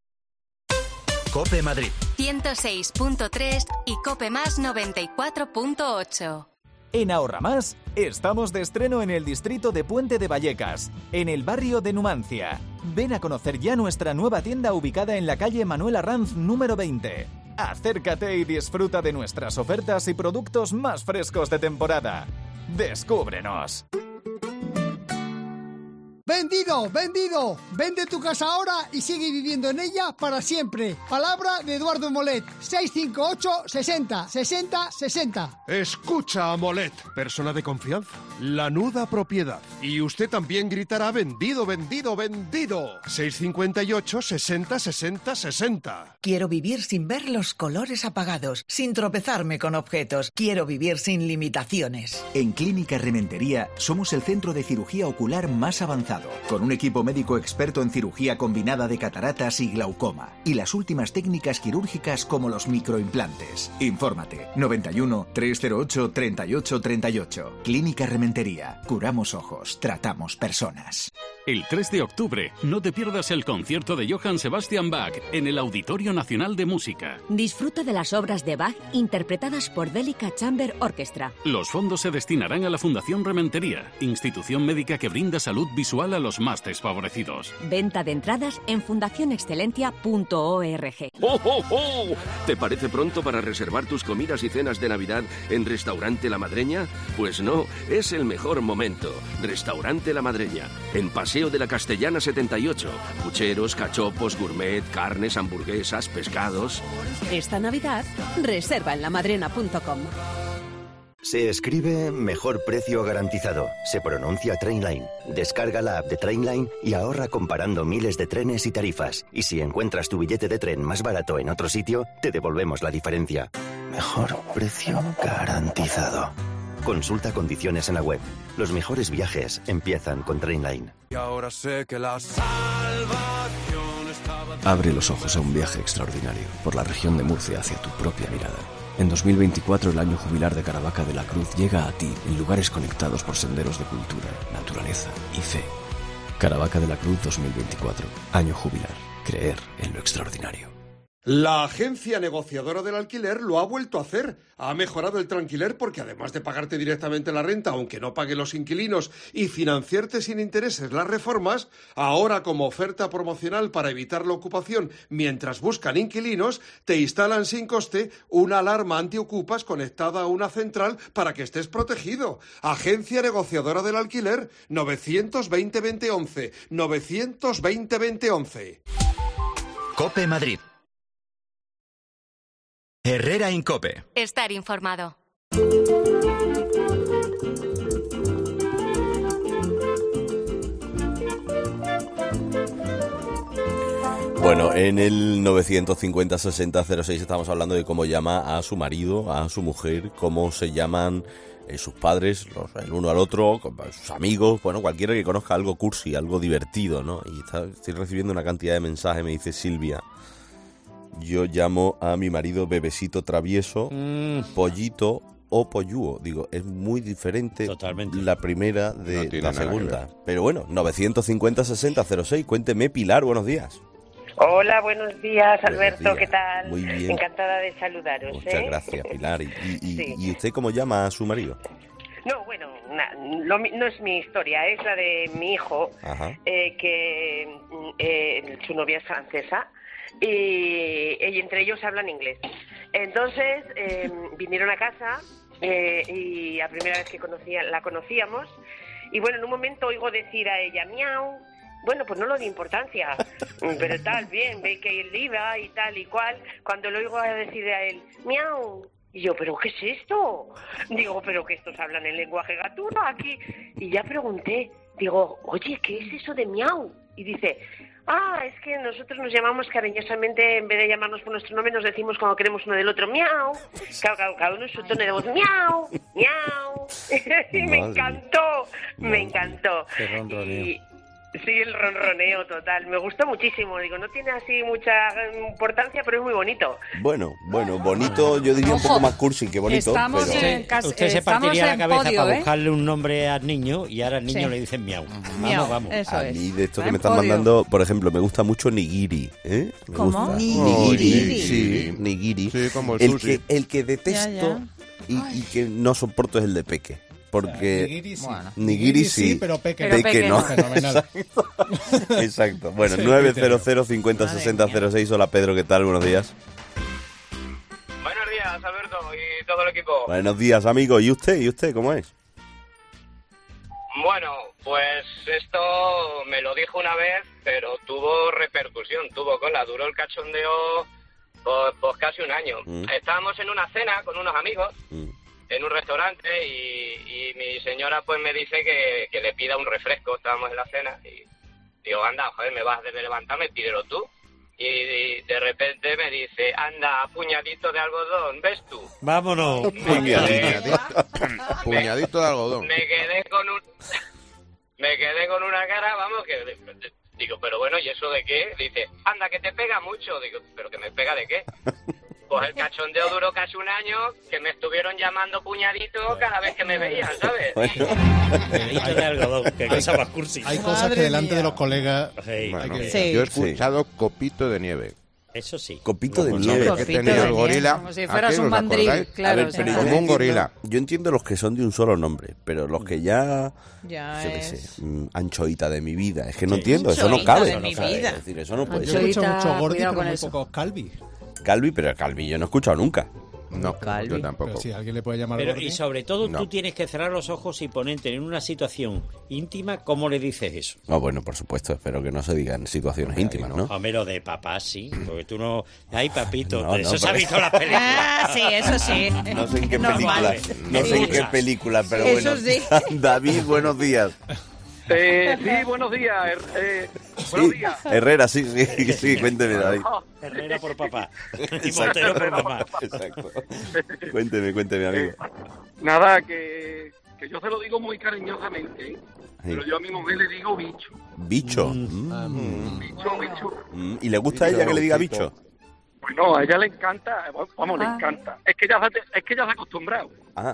Cope Madrid 106.3 y Cope Más 94.8. En Ahorra Más estamos de estreno en el distrito de Puente de Vallecas, en el barrio de Numancia. Ven a conocer ya nuestra nueva tienda ubicada en la calle Manuel Arranz número 20. Acércate y disfruta de nuestras ofertas y productos más frescos de temporada. ¡Descúbrenos! ¡Vendido! ¡Vendido! Vende tu casa ahora y sigue viviendo en ella para siempre. Palabra de Eduardo Molet. 658 60 60 60. Escucha a Molet, persona de confianza. Lanuda propiedad. Y usted también gritará vendido, vendido, vendido. 658 60 60 60. Quiero vivir sin ver los colores apagados, sin tropezarme con objetos. Quiero vivir sin limitaciones. En Clínica Rementería somos el centro de cirugía ocular más avanzado, con un equipo médico experto en cirugía combinada de cataratas y glaucoma y las últimas técnicas quirúrgicas como los microimplantes. Infórmate 91 308 38 38. Clínica Rementería. Curamos ojos, tratamos personas. El 3 de octubre, no te pierdas el concierto de Johann Sebastian Bach en el Auditorio Nacional de Música. Disfruta de las obras de Bach interpretadas por Delica Chamber Orchestra. Los fondos se destinarán a la Fundación Rementería, institución médica que brinda salud visual a los más desfavorecidos. Venta de entradas en fundacionexcelentia.org. ¡Oh, oh, oh! ¿Te parece pronto para reservar tus comidas y cenas de Navidad en Restaurante La Madreña? Pues no, es el mejor momento. Restaurante La Madreña, en Paseo de la Castellana 78. Pucheros, cachopos, gourmet, carnes, hamburguesas, pescados. Esta Navidad, reserva en lamadrena.com. Se escribe mejor precio garantizado. Se pronuncia Trainline. Descarga la app de Trainline y ahorra comparando miles de trenes y tarifas. Y si encuentras tu billete de tren más barato en otro sitio, te devolvemos la diferencia. Mejor precio garantizado. Consulta condiciones en la web. Los mejores viajes empiezan con Trainline. Y ahora sé que la salvación estaba... Abre los ojos a un viaje extraordinario por la región de Murcia hacia tu propia mirada. En 2024 el año jubilar de Caravaca de la Cruz llega a ti en lugares conectados por senderos de cultura, naturaleza y fe. Caravaca de la Cruz 2024. Año jubilar. Creer en lo extraordinario. La agencia negociadora del alquiler lo ha vuelto a hacer. Ha mejorado el tranquiler porque además de pagarte directamente la renta, aunque no paguen los inquilinos, y financiarte sin intereses las reformas, ahora como oferta promocional para evitar la ocupación mientras buscan inquilinos, te instalan sin coste una alarma antiocupas conectada a una central para que estés protegido. Agencia negociadora del alquiler, 920 2011, 920 2011. COPE Madrid. Herrera en COPE. Estar informado. Bueno, en el 950-60-06 estamos hablando de cómo llama a su marido, a su mujer, cómo se llaman sus padres, el uno al otro, sus amigos, bueno, cualquiera que conozca algo cursi, algo divertido, ¿no? Y estoy recibiendo una cantidad de mensajes, me dice Silvia. Yo llamo a mi marido bebecito travieso, pollito o pollúo. Digo, es muy diferente. Totalmente. La primera de la segunda. Pero bueno, 950-60-06. Cuénteme, Pilar, buenos días. Hola, buenos días, Alberto, días. ¿qué tal? Muy bien. Encantada de saludaros. Muchas gracias, Pilar. Sí. ¿Y usted cómo llama a su marido? No, bueno, no es mi historia, es la de mi hijo, que su novia es francesa. Y entre ellos hablan inglés. Entonces vinieron a casa y la primera vez que la conocíamos, y bueno, en un momento oigo decir a ella miau. Bueno, pues no lo di importancia, pero tal, bien, ve que él iba y tal y cual. Cuando lo oigo decir a él miau, y yo, ¿pero qué es esto? Digo, ¿pero que estos hablan en lenguaje gatuno aquí? Y ya pregunté, digo, oye, ¿qué es eso de miau? Y dice, es que nosotros nos llamamos cariñosamente, en vez de llamarnos por nuestro nombre, nos decimos cuando queremos uno del otro, miau. Cada uno en su tono de voz, miau, miau. Y me encantó. Qué ronroneo. Sí, el ronroneo total. Me gustó muchísimo. Digo, no tiene así mucha importancia, pero es muy bonito. Bueno, bonito, yo diría un poco más cursi que bonito. Estamos pero... Usted se partiría la cabeza podio, para buscarle un nombre al niño y ahora al niño le dicen miau. Vamos. Eso a mí de esto que me están mandando, por ejemplo, me gusta mucho nigiri. ¿Cómo? Nigiri. Sí, nigiri. Sí, como el sushi. El que detesto y que no soporto es el de peque. Porque nigiri sí, pero peque no. Fenomenal. Exacto. Bueno, 900-50-60-06. Hola, Pedro, ¿qué tal? Buenos días. Buenos días, Alberto, y todo el equipo. Buenos días, amigo. ¿Y usted cómo es? Bueno, pues esto me lo dijo una vez, pero tuvo repercusión, tuvo cola, duró el cachondeo pues casi un año. Estábamos en una cena con unos amigos en un restaurante y mi señora pues me dice que le pida un refresco. Estábamos en la cena y digo, anda, joder, me vas a levantarme, pídelo tú. Y de repente me dice, anda, puñadito de algodón, ¿ves tú? Vámonos. Puñadito de algodón. Me quedé con una cara, vamos, que digo, pero bueno, ¿y eso de qué? Dice, anda, que te pega mucho. Digo, ¿pero que me pega de qué? Pues el cachondeo duró casi un año, que me estuvieron llamando puñadito cada vez que me veían, ¿sabes? Puñadito de algodón, que cosa más cursi. Hay cosas que delante de los colegas... Bueno, yo he escuchado copito de nieve. Eso sí. Copito de nieve. Que tenía el gorila. Como si fueras un mandril, claro. Como un gorila. Yo entiendo los que son de un solo nombre, pero los que ya es... qué sé, anchoita de mi vida. Es que no entiendo, eso no cabe. De mi vida. Es decir, eso no puede ser. Yo escucho mucho gordi, pero muy pocos calvi. Calvi, pero el Calvi yo no he escuchado nunca. No, yo tampoco. Pero si alguien le puede llamar Pero, gordi. y sobre todo tú tienes que cerrar los ojos y ponerte en una situación íntima. ¿Cómo le dices eso? No, bueno, por supuesto, espero que no se digan situaciones íntimas, ¿no? Homero, de papá sí, porque tú no... Ay, papito, No, eso no, se ha pero- visto en las películas. Ah, sí, eso sí. No sé en qué Normal. película, no sé en qué película, pero Eso bueno. sí. David, buenos días. Sí, buenos días. Buenos días. Herrera, sí, cuénteme, David. Herrera por papá. Y Exacto. Montero por mamá. Exacto. Cuénteme, amigo. Nada, que yo se lo digo muy cariñosamente, ¿eh? Pero yo a mi mujer le digo bicho. Bicho. Bicho. ¿Y le gusta a ella que le diga bicho? Bueno, a ella le encanta, vamos, le encanta. Es que ya se ha acostumbrado.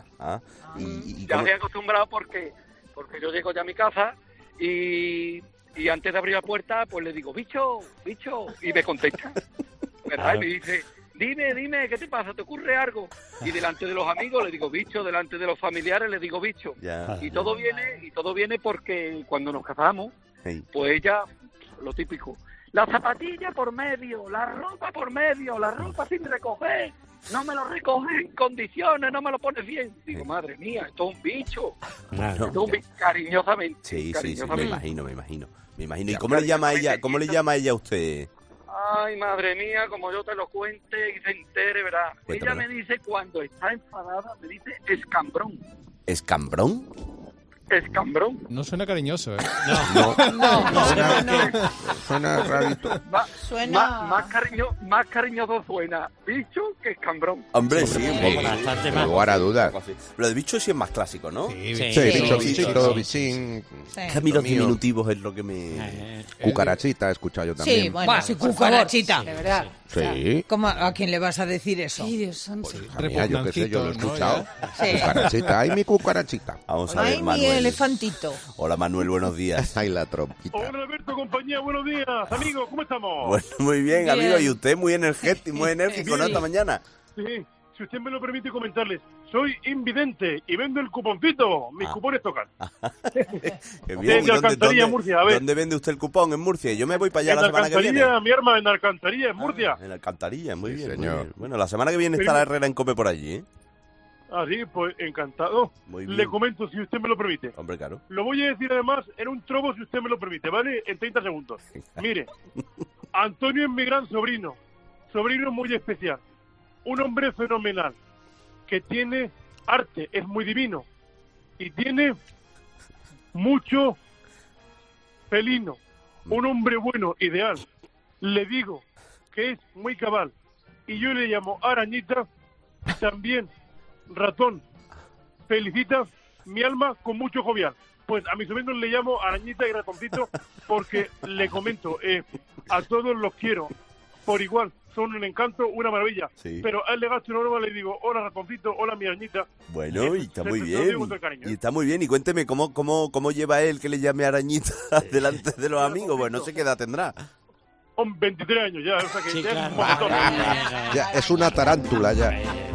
¿Y Ya cómo? se ha acostumbrado porque yo llego ya a mi casa y antes de abrir la puerta, pues le digo, bicho, y me contesta. ¿Verdad? Y me dice, dime, ¿qué te pasa? ¿Te ocurre algo? Y delante de los amigos le digo bicho, delante de los familiares le digo bicho. Ya. Y todo viene porque cuando nos casamos, pues ella, lo típico, la zapatilla por medio, la ropa por medio, la ropa sin recoger, no me lo recoge en condiciones, no me lo pone bien. Digo, madre mía, esto es un bicho. Claro. Esto es un bicho, cariñosamente. Sí, cariñosamente. me imagino. ¿Y cómo le llama a ella? ¿Cómo le llama a ella a usted? Ay, madre mía, como yo te lo cuente y se entere, ¿verdad? Ella me dice, cuando está enfadada, me dice escambrón. ¿Escambrón? Escambrón. No suena cariñoso, ¿eh? No. Suena rarito. Más cariñoso suena bicho que escambrón. Hombre, sí, un poco. Bastante Sin más. lugar a dudas. Lo de bicho sí es más clásico, ¿no? Bichito, bichín. Es que a mí los diminutivos es lo que me... Cucarachita he escuchado yo también. Sí, bueno, sí, cucarachita. De verdad. Sí. ¿Cómo, ¿A quién le vas a decir eso? Ay, Dios santo. Mía, yo qué sé, yo lo he escuchado. Sí. Cucarachita, ay, mi cucarachita. Vamos a ver, Ay, mi Manuel. elefantito. Hola, Manuel, buenos días. Ay, la trompita. Hola, Alberto, compañía, buenos días. Amigos, ¿cómo estamos? Bueno, muy bien, Bien. amigo. Y usted muy enérgico, ¿no? Esta mañana. Sí, si usted me lo permite comentarles, soy invidente y vendo el cuponcito. Mis cupones tocan. Qué bien. De Alcantarilla, Murcia, a ver. ¿Dónde vende usted el cupón? ¿En Murcia? Yo me voy para allá En la semana que viene. Alcantarilla, mi arma, en Alcantarilla, en Murcia. En Alcantarilla, muy bien, señor. muy bien. Bueno, la semana que viene está la Herrera en Cope por allí, ¿eh? Ah, sí, pues encantado. Muy bien. Le comento, si usted me lo permite. Hombre, claro. Lo voy a decir además en un trobo, si usted me lo permite, ¿vale? En 30 segundos. Mire, Antonio es mi gran sobrino muy especial, un hombre fenomenal, que tiene arte, es muy divino, y tiene mucho felino, un hombre bueno, ideal. Le digo que es muy cabal, y yo le llamo arañita, también ratón. Felicita mi alma con mucho jovial. Pues a mis sobrinos le llamo arañita y ratoncito porque le comento, a todos los quiero por igual, son un encanto, una maravilla. Sí. Pero a él le gasto una broma, le digo, hola ratoncito, hola mi arañita. Bueno, y está muy Se lo bien. digo con todo el cariño, ¿eh? Y está muy bien. Y cuénteme, ¿cómo lleva él que le llame arañita delante de los amigos? Pues no sé qué edad tendrá. 23 años ya, o sea que Sí, ya claro. es un montón. Ya, es una tarántula ya.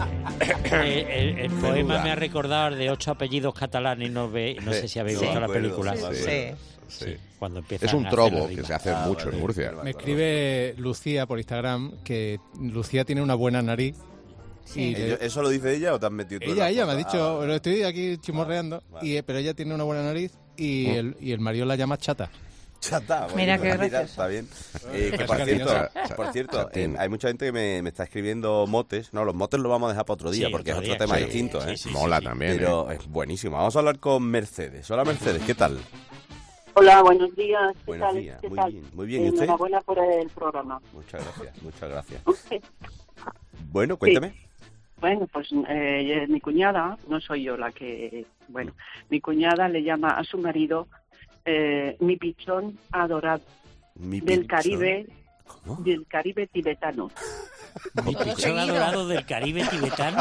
El poema me ha recordado el de 8 apellidos catalanes, no sé si habéis visto la película. Sí. Cuando empiezan Es un a hacer trobo la que rima. se hace mucho en Murcia. Me escribe Lucía por Instagram que Lucía tiene una buena nariz Sí. ¿Eso lo dice ella o te has metido tú? Ella me ha dicho, lo estoy aquí chimorreando, pero ella tiene una buena nariz y el marido la llama chata. Chata, mira qué gracioso. Está bien. Que por cierto, hay mucha gente que me está escribiendo motes. No, los motes los vamos a dejar para otro día, porque es otro tema distinto. Mola también. Pero es buenísimo. Vamos a hablar con Mercedes. Hola, Mercedes, ¿qué tal? Hola, buenos días. Buenos días, muy bien. ¿Y usted? Enhorabuena por el programa. Muchas gracias. Bueno, cuéntame. Sí. Bueno, pues mi cuñada, no soy yo la que... Bueno, mi cuñada le llama a su marido mi pichón adorado del Caribe. ¿Cómo? Del Caribe tibetano. ¿Mi pichón adorado del Caribe tibetano?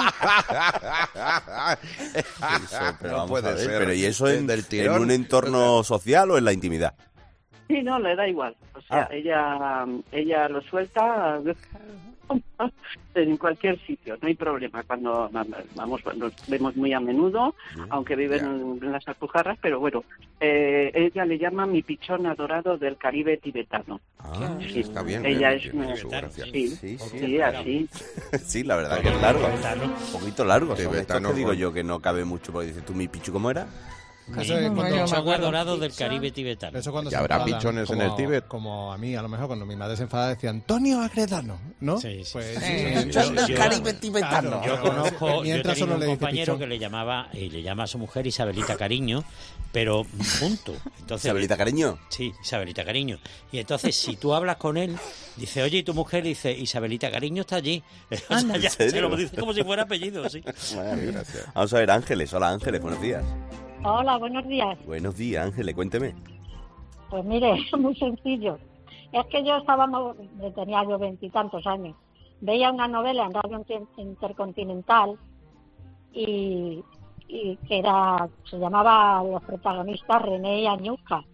Pero no puede ser. Pero ¿y eso en un entorno social o en la intimidad? Sí, no, le da igual. O sea, ella lo suelta en cualquier sitio, no hay problema. Cuando nos vemos muy a menudo, aunque viven en las Alpujarras, pero bueno, ella le llama mi pichón adorado del Caribe tibetano. Sí, está bien. Ella es así. Sí, la verdad que es largo. Un poquito largo. Tibetano, te digo yo que no cabe mucho, porque dices tú, mi pichu, ¿cómo era? Pichón adorado del Caribe tibetano. Eso cuando ¿Y habrá pichones en el Tíbet? Como a mí, a lo mejor, cuando mi madre se enfada, decía Antonio Agredano, ¿no? Sí. Pues, pichón del Caribe tibetano. Yo conozco, yo tenía un compañero que le llamaba, y le llama a su mujer Isabelita Cariño, pero punto. Entonces, ¿Isabelita Cariño? Sí, Isabelita Cariño. Y entonces, si tú hablas con él, dice, oye, ¿y tu mujer? Dice, Isabelita Cariño está allí. O sea, ya se lo dice como si fuera apellido, sí. Gracias. Vamos a ver, Ángeles. Hola, Ángeles, buenos días. Hola, buenos días. Buenos días, Ángeles, cuénteme. Pues mire, es muy sencillo. Es que tenía yo 20 y tantos años. Veía una novela en Radio Intercontinental y que se llamaba los protagonistas René y Añuca.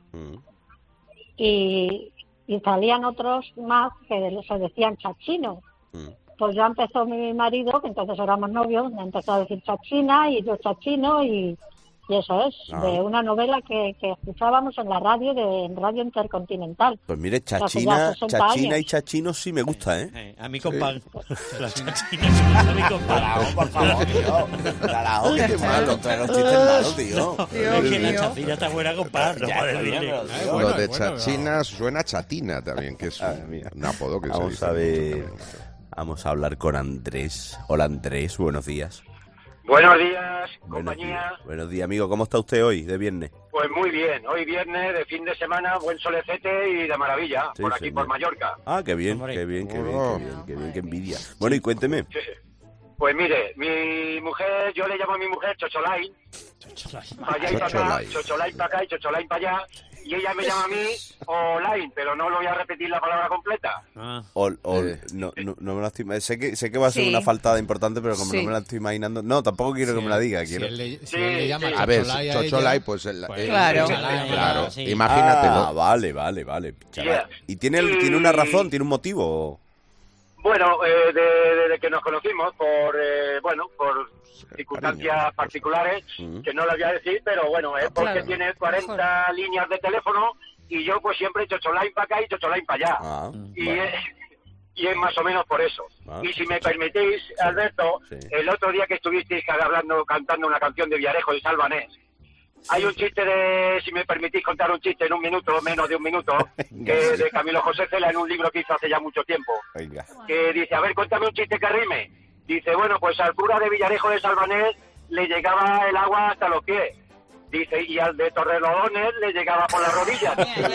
Y salían otros más que se decían Chachino. Pues ya empezó mi marido, que entonces éramos novios, me empezó a decir Chachina y yo Chachino y eso es, de una novela que escuchábamos en la radio, en Radio Intercontinental. Pues mire, Chachina y Chachino sí me gusta, ¿eh? A mí con pan. Las chachinas a mí con pan. Por favor, tío. Qué malo, pero los chistes malos, tío. Es que la chacina está buena con pan, no puede decirle. Lo de Chachina suena Chatina también, que es un apodo que se dice. Vamos a ver, vamos a hablar con Andrés. Hola, Andrés, buenos días. Buenos días, compañía. Buenos días, amigo. ¿Cómo está usted hoy, de viernes? Pues muy bien. Hoy viernes, de fin de semana, buen solecete y de maravilla. Sí, por aquí, por Mallorca. Ah, qué bien, qué bien, qué envidia. Bueno, y cuénteme. Sí. Pues mire, mi mujer, yo le llamo a mi mujer Chocholai. Para allá y para acá, Chocholai para acá y Chocholai para allá. Y ella me llama a mí Olain, pero no lo voy a repetir la palabra completa. No me la estoy... Sé que va a ser una faltada importante, pero como no me la estoy imaginando... No, tampoco quiero que me la diga. Quiero... Si él le llama a ver, Chocholai, pues... Claro. Imagínatelo. Vale. ¿Y tiene una razón, tiene un motivo? Bueno, desde que nos conocimos, por circunstancias particulares, que no las voy a decir, pero bueno, es porque tiene 40 líneas de teléfono y yo pues siempre Chocholai para acá y Chocholai para allá. Y es más o menos por eso. Y si me permitís, Alberto, el otro día que estuvisteis cantando una canción de Villarejo y Salvanés, hay un chiste si me permitís contar un chiste en un minuto, menos de un minuto, que de Camilo José Cela en un libro que hizo hace ya mucho tiempo. Venga. Que dice, a ver, cuéntame un chiste que rime. Dice, bueno, pues al cura de Villarejo de Salvanés le llegaba el agua hasta los pies. Dice, y al de Torrelodones le llegaba por las rodillas.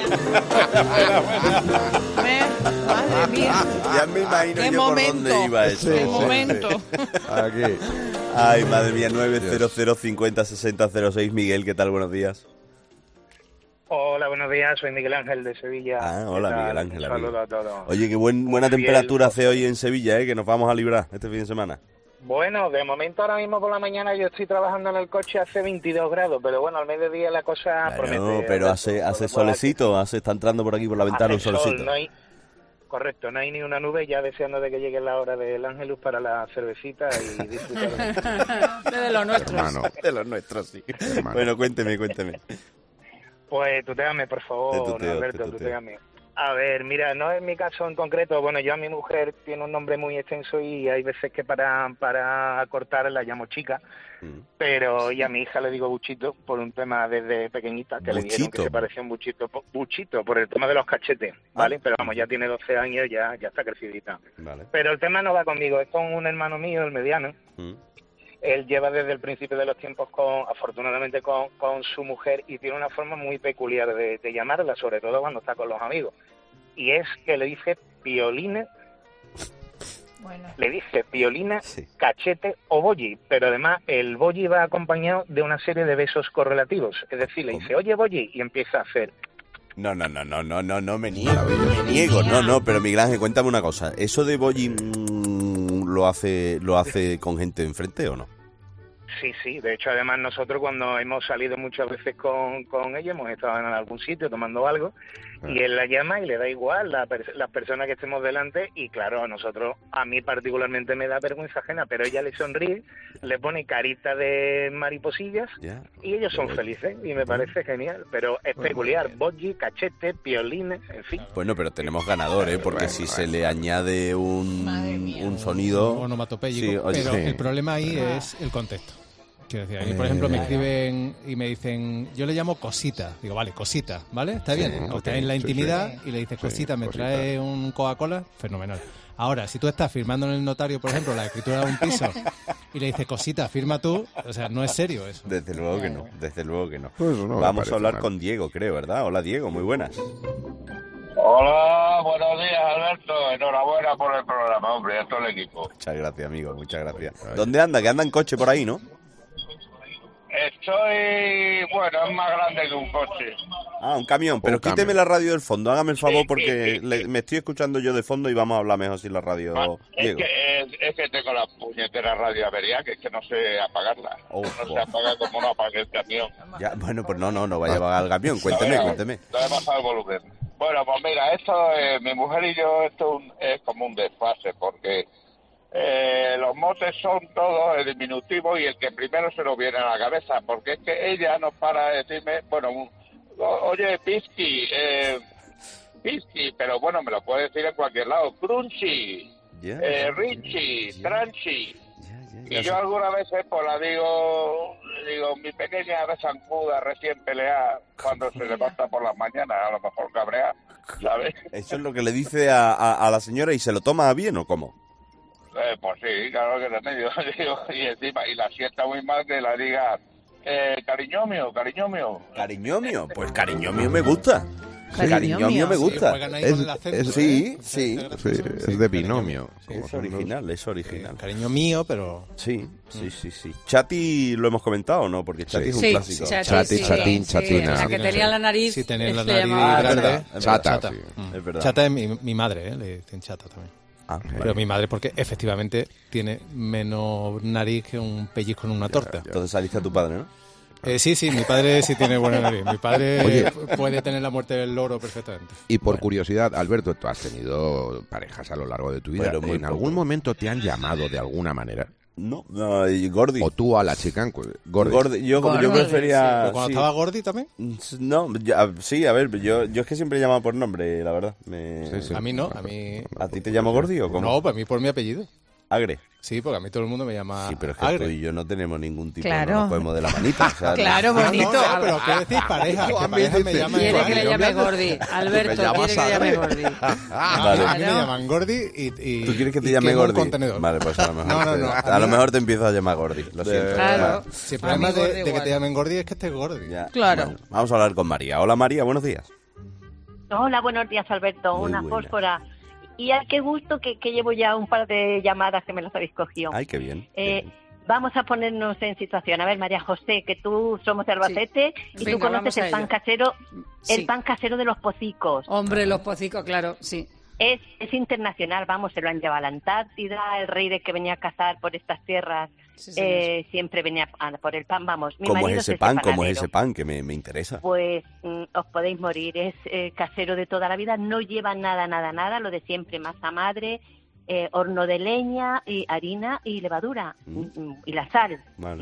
Madre mía. Ya me imagino yo por dónde iba eso. Qué momento. Aquí. Ay, madre mía, 900 50 60 06. Miguel, ¿qué tal? Buenos días. Hola, buenos días, soy Miguel Ángel de Sevilla. Hola, Miguel Ángel. Un saludo a todos. Oye, qué buena temperatura hace hoy en Sevilla, que nos vamos a librar este fin de semana. Bueno, de momento ahora mismo por la mañana yo estoy trabajando en el coche, hace 22 grados, pero bueno, al mediodía la cosa promete. No, pero hace solecito, está entrando por aquí por la ventana un solecito. Correcto, no hay ni una nube, ya deseando de que llegue la hora del Ángelus para la cervecita y disfrutar de los nuestros. Hermano, de los nuestros, sí. Bueno, cuénteme. Pues tuteame, por favor, Alberto, tuteame. A ver, mira, no es mi caso en concreto. Bueno, yo a mi mujer tiene un nombre muy extenso y hay veces que para cortar la llamo chica. Pero y a mi hija le digo Buchito por un tema desde pequeñita que le dijeron que se parecía un Buchito por el tema de los cachetes, ¿vale? Pero vamos, ya tiene 12 años, ya está crecidita. Vale. Pero el tema no va conmigo, es con un hermano mío, el mediano. Él lleva desde el principio de los tiempos afortunadamente con su mujer y tiene una forma muy peculiar de llamarla, sobre todo cuando está con los amigos. Y es que le dice piolina. Bueno. Le dice piolina, cachete o bolli, pero además el bolli va acompañado de una serie de besos correlativos. Es decir, le dice, oye bolli, y empieza a hacer... No, me niego. No, pero Miguel Ángel, cuéntame una cosa. ¿Eso de bolli lo hace con gente enfrente o no? Sí, de hecho además nosotros cuando hemos salido muchas veces con ella, hemos estado en algún sitio tomando algo y él la llama y le da igual las personas que estemos delante y claro, a mí particularmente me da vergüenza ajena, pero ella le sonríe, le pone carita de mariposillas y ellos son felices y me parece genial, pero es peculiar, bolli, cachete, piolines, en fin. Bueno, pero tenemos ganador, porque si se le añade un sonido... onomatopéyico, pero el problema ahí es el contexto. Quiero decir, a mí, por ejemplo, me escriben y me dicen, yo le llamo cosita. Digo, vale, cosita, ¿vale? Está bien. O está en la intimidad y le dices, cosita, ¿me trae un Coca-Cola? Fenomenal. Ahora, si tú estás firmando en el notario, por ejemplo, la escritura de un piso y le dices, cosita, firma tú, o sea, no es serio eso. Desde luego que no. Pues no vamos a hablar con Diego, creo, ¿verdad? Hola, Diego, muy buenas. Hola, buenos días, Alberto. Enhorabuena por el programa, hombre, a todo el equipo. Muchas gracias, amigo, muchas gracias. ¿Dónde anda? Que anda en coche por ahí, ¿no? Es más grande que un coche. Un camión, pero quíteme la radio del fondo, hágame el favor porque me estoy escuchando yo de fondo y vamos a hablar mejor sin la radio. Es que tengo la puñetera radio avería, que es que no sé apagarla. No se apaga como no apague el camión. Ya, bueno, pues no vaya a apagar el camión, cuénteme. No he bajado el volumen. Bueno, pues mira, mi mujer y yo, esto es como un desfase, porque... los motes son todos en diminutivo y el que primero se nos viene a la cabeza, porque es que ella no para de decirme, oye, Pisky, pero bueno, me lo puede decir en cualquier lado, Crunchy, Richie, Tranchi, y yo algunas veces pues la digo, mi pequeña besancuda recién peleada, cuando se levanta por las mañanas, a lo mejor cabrea, ¿sabes? ¿Eso es lo que le dice a la señora y se lo toma bien o cómo? Pues sí, claro que remedio. Y encima, y la sienta muy mal que la diga, cariño mío. ¿Cariño mío? Pues cariño mío me gusta. Cariño mío me gusta. Sí, es de binomio. Es original. Cariño mío, pero... Sí. Chati, ¿lo hemos comentado o no? Porque Chati es un clásico. Chatina. La que tenía la nariz. Sí, tenía la nariz grande. Chata. Es verdad. Chata es mi madre, le dicen chata también. Pero mi madre, porque efectivamente tiene menos nariz que un pellizco en una torta. Entonces saliste a tu padre, ¿no? Sí, mi padre sí tiene buena nariz. Mi padre puede tener la muerte del loro perfectamente. Y por curiosidad, Alberto, tú has tenido parejas a lo largo de tu vida. ¿En algún momento te han llamado de alguna manera? No, Gordi. O tú a la chica, Gordi. Yo prefería... ¿Pero cuando estaba Gordi también? No, sí, a ver, yo es que siempre he llamado por nombre, la verdad. A mí no, a mí... ¿A ti te llamo Gordi o cómo? No, para mí por mi apellido. Agre. Sí, porque a mí todo el mundo me llama Sí, pero es que Agre. tú y yo no tenemos ningún tipo, Claro. no nos podemos de la manita. O sea, Claro, bonito. No, pero ¿qué decís? Pareja, que pareja me llama Quiere igual. que le llame Gordi. Alberto quiere que le llame Gordi. Vale. A mí me llaman Gordi y ¿Tú quieres que te llame Gordi? Contenedor. Vale, pues a lo mejor, No. a lo mejor te empiezo a llamar Gordi. Lo siento. Claro. Si el problema de que te llamen Gordi es que estés Gordi. Ya. Claro. Bueno, vamos a hablar con María. Hola María, buenos días. Hola, buenos días, Alberto. Muy Una buena. fósfora. Y qué gusto que llevo ya un par de llamadas que me las habéis cogido. Ay, qué bien. Vamos a ponernos en situación. A ver, María José, que tú somos de Albacete y Venga, tú conoces vamos a el pan ello. casero, Sí. el pan casero de los pocicos. Hombre, los pocicos, claro, sí. Es internacional, vamos, se lo han llevado a la Antártida, el rey de que venía a cazar por estas tierras siempre venía por el pan, vamos. Mi ¿Cómo marido es ese es pan? ¿Cómo panadero. es ese pan? Que me interesa. Pues os podéis morir, es casero de toda la vida, no lleva nada, lo de siempre, masa madre, horno de leña y harina y levadura y la sal. Vale.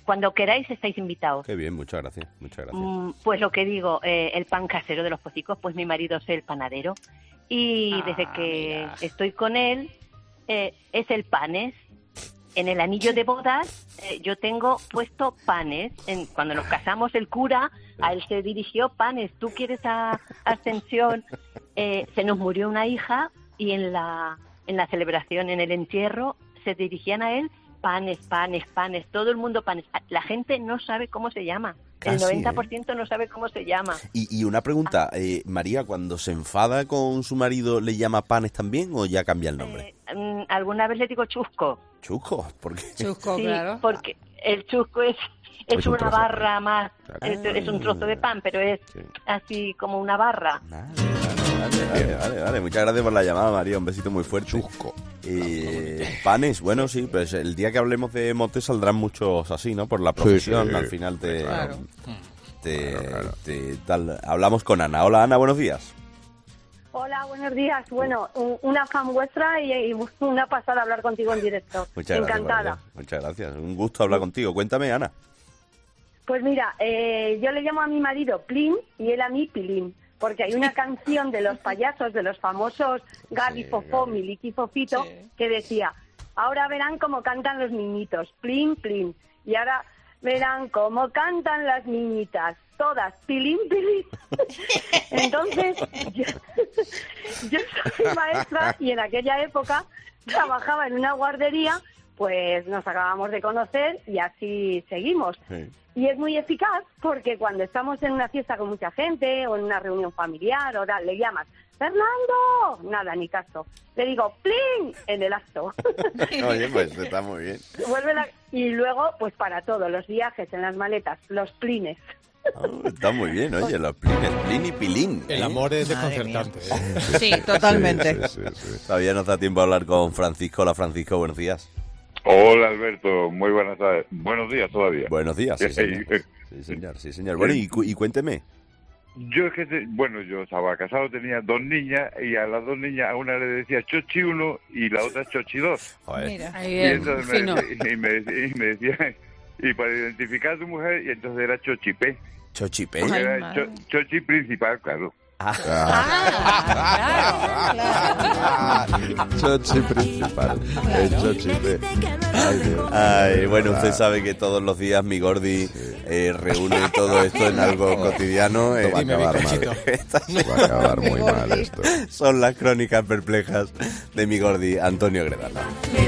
cuando queráis estáis invitados. Qué bien, muchas gracias. Pues lo que digo, el pan casero de los Pocicos, pues mi marido es el panadero y desde que estoy con él es el Panes. En el anillo de bodas yo tengo puesto Panes. Cuando nos casamos el cura, a él se dirigió Panes. ¿Tú quieres ascensión? Se nos murió una hija y en la celebración, en el entierro, se dirigían a él Panes, todo el mundo Panes. La gente no sabe cómo se llama. El 90% no sabe cómo se llama. Y una pregunta, María, cuando se enfada con su marido, ¿le llama Panes también o ya cambia el nombre? Alguna vez le digo chusco. ¿Chusco? ¿Por qué? Chusco, claro. Porque el chusco es una barra más, es un trozo de pan, pero es así como una barra. Vale. Muchas gracias por la llamada, María. Un besito muy fuerte. Chusco. Panes, bueno, sí, pues el día que hablemos de motes saldrán muchos así, ¿no? Por la profesión, al final tal. Hablamos con Ana. Hola, Ana, buenos días. Hola, buenos días. Bueno, una fan vuestra y una pasada hablar contigo en directo. Muchas Encantada. Gracias. Muchas gracias. Un gusto hablar contigo. Cuéntame, Ana. Pues mira, yo le llamo a mi marido Plin y él a mí Pilín. Porque hay una canción de los payasos, de los famosos Gaby, Fofó, Miliki, Fofito, que decía, ahora verán cómo cantan los niñitos, plin, plin, y ahora verán cómo cantan las niñitas, todas, pilín, pilín. Entonces, yo soy maestra y en aquella época trabajaba en una guardería, pues nos acabamos de conocer y así seguimos. Sí. Y es muy eficaz porque cuando estamos en una fiesta con mucha gente o en una reunión familiar o tal, le llamas, ¡Fernando! Nada, ni caso. Le digo, ¡pling! En el acto. Oye, pues está muy bien. Y luego, pues para todo, los viajes en las maletas, los plines. Está muy bien, oye, los plines, plin y pilín. El amor es desconcertante. Sí, totalmente. Sí. Todavía nos da tiempo a hablar con Francisco. Hola, Francisco, buenos días. Hola, Alberto, muy buenas tardes. Buenos días todavía. Buenos días, sí, señor. Bueno, y cuénteme. Yo yo estaba casado, tenía 2 niñas y a las 2 niñas a una le decía Chochi 1 y la otra Chochi 2. Mira, y entonces me decía, y para identificar a tu mujer, y entonces era Chochi P. Chochi P. Era Chochi principal, claro. Chochi principal. El Chochi P. Bueno, usted sabe que todos los días mi Gordi reúne todo esto en algo cotidiano. Esto va a acabar mal. Va a acabar muy mal esto. Son las crónicas perplejas de mi Gordi, Antonio Gredala.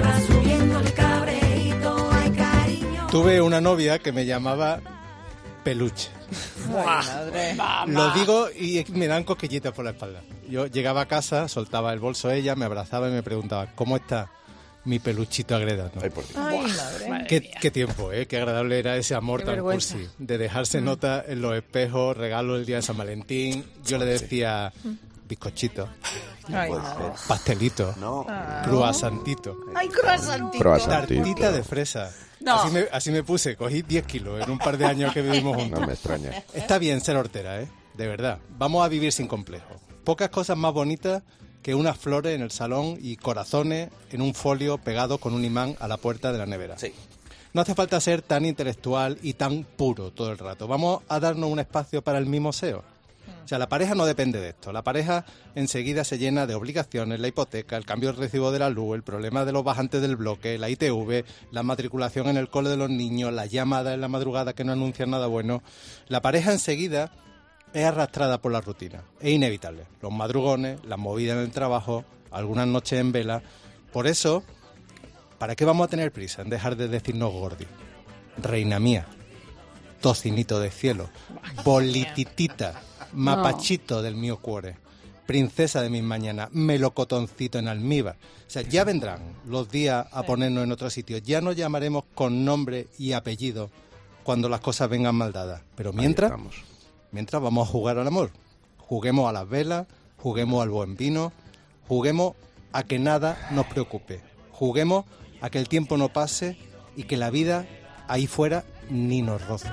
Tuve una novia que me llamaba Peluche. Madre. Lo digo y me dan cosquillitas por la espalda. Yo llegaba a casa, soltaba el bolso ella, me abrazaba y me preguntaba, ¿cómo está mi peluchito agredado? Ay, madre. Qué tiempo, qué agradable era ese amor tan cursi, de dejarse nota en los espejos, regalo el día de San Valentín. Yo le decía bizcochito, pastelito, croissantito, tartita de fresa. No. Así me puse, cogí 10 kilos en un par de años que vivimos juntos. No me extraña. Está bien ser hortera, de verdad. Vamos a vivir sin complejo. Pocas cosas más bonitas que unas flores en el salón y corazones en un folio pegado con un imán a la puerta de la nevera. Sí. No hace falta ser tan intelectual y tan puro todo el rato. Vamos a darnos un espacio para el mimoseo. O sea, la pareja no depende de esto. La pareja enseguida se llena de obligaciones, la hipoteca, el cambio del recibo de la luz, el problema de los bajantes del bloque, la ITV, la matriculación en el cole de los niños, las llamadas en la madrugada que no anuncian nada bueno. La pareja enseguida es arrastrada por la rutina. Es inevitable. Los madrugones, las movidas en el trabajo, algunas noches en vela. Por eso, ¿para qué vamos a tener prisa en dejar de decirnos Gordi? Reina mía, tocinito de cielo, bolititita, mapachito del mío cuore, princesa de mis mañanas, melocotoncito en almíbar. O sea, ya vendrán los días a ponernos en otro sitio. Ya nos llamaremos con nombre y apellido cuando las cosas vengan mal dadas. Pero mientras vamos a jugar al amor. Juguemos a las velas, juguemos al buen vino, juguemos a que nada nos preocupe. Juguemos a que el tiempo no pase y que la vida ahí fuera ni nos roce.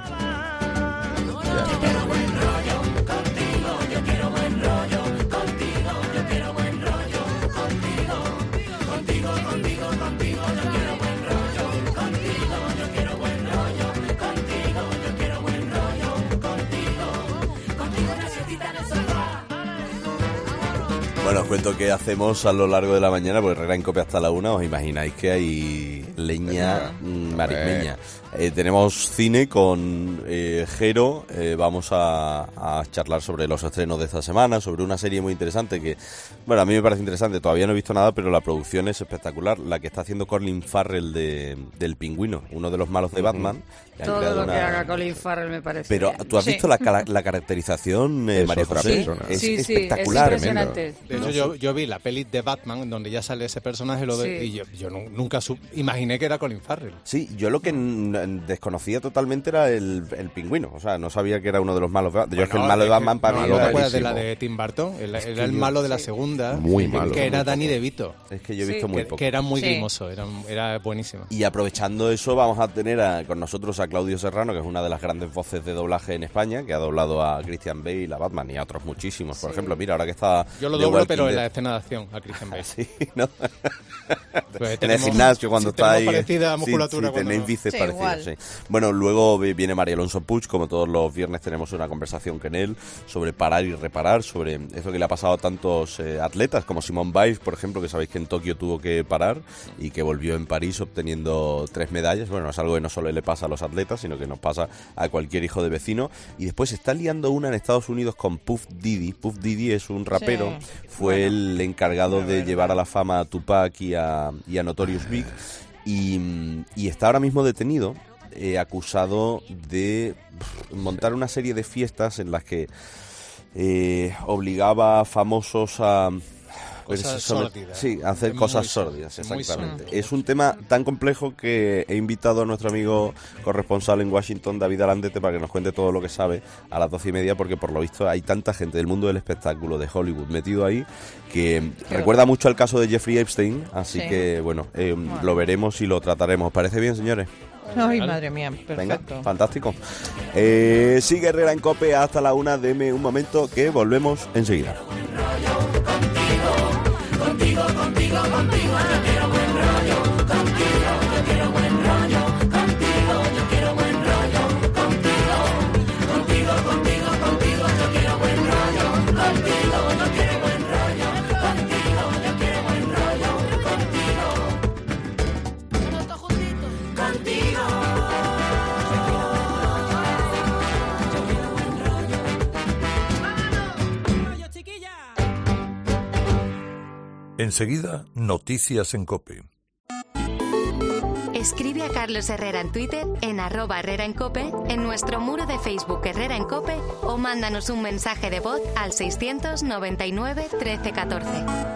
Bueno, os cuento qué hacemos a lo largo de la mañana, porque Herrera en Cope hasta la 1, os imagináis que hay leña marismeña. Tenemos cine con Jero, vamos a charlar sobre los estrenos de esta semana, sobre una serie muy interesante que, bueno, a mí me parece interesante, todavía no he visto nada, pero la producción es espectacular, la que está haciendo Colin Farrell del Pingüino, uno de los malos de Batman. Todo lo que haga Colin Farrell me parece. Pero tú has visto la caracterización, María José, es espectacular. Es impresionante. De hecho, yo vi la peli de Batman, donde ya sale ese personaje, y yo nunca imaginé que era Colin Farrell. Sí, yo lo que desconocía totalmente era el Pingüino, o sea, no sabía que era uno de los malos. Yo es que el malo de Batman para mí ¿no te era acuerdas de la de Tim Burton? Era el malo de la segunda, muy malo, que era Danny DeVito. Es que yo he visto muy poco. Que era muy grimoso, era buenísimo. Y aprovechando eso, vamos a tener con nosotros a Claudio Serrano, que es una de las grandes voces de doblaje en España, que ha doblado a Christian Bale, a Batman y a otros muchísimos. Por ejemplo, mira, ahora que está... Yo lo doblo, pero en la escena de acción, a Christian Bale. Sí, ¿no? Pues en el gimnasio, cuando está ahí... parecida musculatura. Sí, tenéis bíceps parecidos, sí. Bueno, luego viene María Alonso Puig, como todos los viernes tenemos una conversación con él sobre parar y reparar, sobre eso que le ha pasado a tantos atletas, como Simone Biles, por ejemplo, que sabéis que en Tokio tuvo que parar y que volvió en París obteniendo 3 medallas. Bueno, es algo que no solo le pasa a los atletas, sino que nos pasa a cualquier hijo de vecino. Y después se está liando una en Estados Unidos con Puff Diddy. Puff Diddy es un rapero, fue el encargado de llevar a la fama a Tupac y a Notorious Big, y está ahora mismo detenido, acusado de montar una serie de fiestas en las que obligaba a famosos a... Cosas sórdidas. Sí, hacer cosas sórdidas, exactamente. Es un tema tan complejo que he invitado a nuestro amigo corresponsal en Washington, David Alandete, para que nos cuente todo lo que sabe a las 12:30, porque por lo visto hay tanta gente del mundo del espectáculo de Hollywood metido ahí que recuerda mucho al caso de Jeffrey Epstein, así que bueno, lo veremos y lo trataremos. ¿Os parece bien, señores? Ay, madre mía, perfecto. Venga, fantástico. Sigue Herrera en Cope hasta la 1, deme un momento que volvemos enseguida. Contigo, yo quiero buen rollo. Contigo, yo quiero buen rollo. Contigo, yo quiero buen rollo. Contigo, yo quiero buen rollo. Contigo, yo quiero buen rollo. Contigo, yo quiero buen rollo. Contigo. Todos juntitos. Contigo. Yo quiero buen rollo. ¡Vámonos! ¡Rollo, chiquilla! Enseguida, noticias en COPE. Escribe a Carlos Herrera en Twitter, en @Herrera en Cope, en nuestro muro de Facebook Herrera en Cope, o mándanos un mensaje de voz al 699 13 14.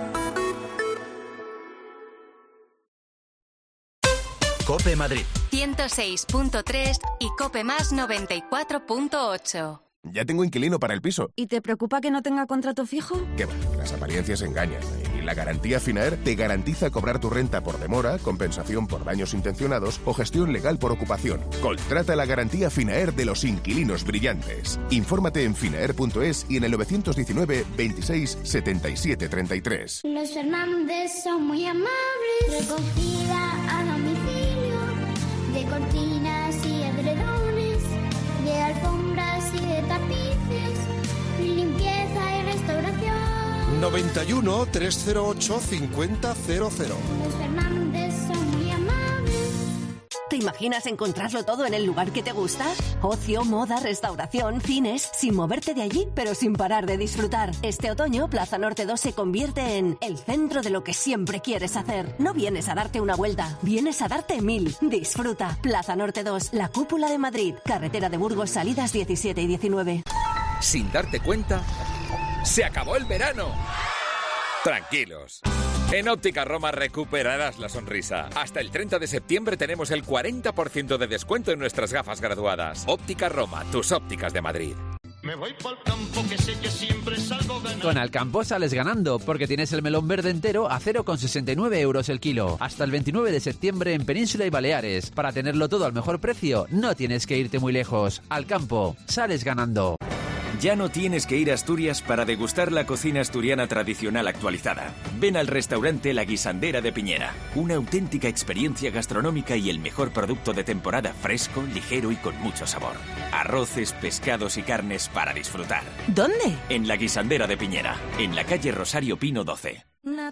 COPE Madrid 106.3 y COPE Más 94.8. Ya tengo inquilino para el piso. ¿Y te preocupa que no tenga contrato fijo? ¿Qué va? Las apariencias engañan. Y la garantía Finaer te garantiza cobrar tu renta por demora, compensación por daños intencionados o gestión legal por ocupación. Contrata la garantía Finaer de los inquilinos brillantes. Infórmate en finaer.es y en el 919 26 77 33. Los Fernández son muy amables. Recogida a domicilio de cortinas y edredones, de alfombras y de tapices, limpieza y restauración. 91 308 5000. Los Fernández son muy amables. ¿Te imaginas encontrarlo todo en el lugar que te gusta? Ocio, moda, restauración, cines, sin moverte de allí, pero sin parar de disfrutar. Este otoño, Plaza Norte 2 se convierte en el centro de lo que siempre quieres hacer. No vienes a darte una vuelta, vienes a darte 1000. Disfruta. Plaza Norte 2, la cúpula de Madrid. Carretera de Burgos, salidas 17 y 19. Sin darte cuenta, ¡se acabó el verano! Tranquilos. En Óptica Roma recuperarás la sonrisa. Hasta el 30 de septiembre tenemos el 40% de descuento en nuestras gafas graduadas. Óptica Roma, tus ópticas de Madrid. Me voy pa'l campo que sé que siempre salgo ganando. Con Alcampo sales ganando porque tienes el melón verde entero a 0,69 € el kilo. Hasta el 29 de septiembre en Península y Baleares. Para tenerlo todo al mejor precio, no tienes que irte muy lejos. Alcampo, sales ganando. Ya no tienes que ir a Asturias para degustar la cocina asturiana tradicional actualizada. Ven al restaurante La Guisandera de Piñera. Una auténtica experiencia gastronómica y el mejor producto de temporada, fresco, ligero y con mucho sabor. Arroces, pescados y carnes para disfrutar. ¿Dónde? En La Guisandera de Piñera, en la calle Rosario Pino 12.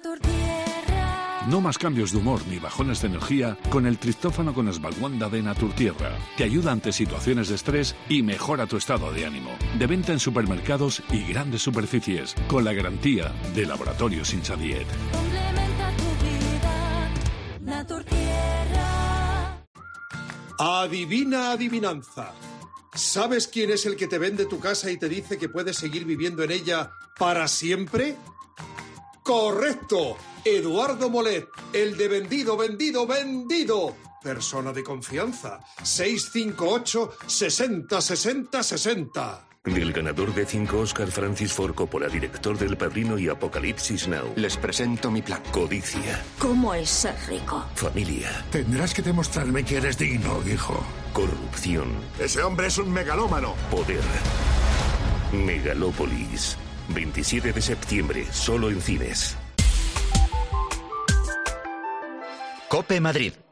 No más cambios de humor ni bajones de energía con el triptófano con Esbalguanda de Naturtierra. Te ayuda ante situaciones de estrés y mejora tu estado de ánimo. De venta en supermercados y grandes superficies, con la garantía de Laboratorios Insadiet. Complementa tu vida, Naturtierra. Adivina adivinanza. ¿Sabes quién es el que te vende tu casa y te dice que puedes seguir viviendo en ella para siempre? ¡Correcto! Eduardo Molet, el de vendido, vendido, vendido. Persona de confianza. 658 60 60 60. Del ganador de 5 Oscar, Francis Ford Coppola, director del Padrino y Apocalipsis Now. Les presento mi plan. Codicia. ¿Cómo es ser rico? Familia. Tendrás que demostrarme que eres digno, hijo. Corrupción. Ese hombre es un megalómano. Poder. Megalópolis. 27 de septiembre, solo en cines. COPE Madrid.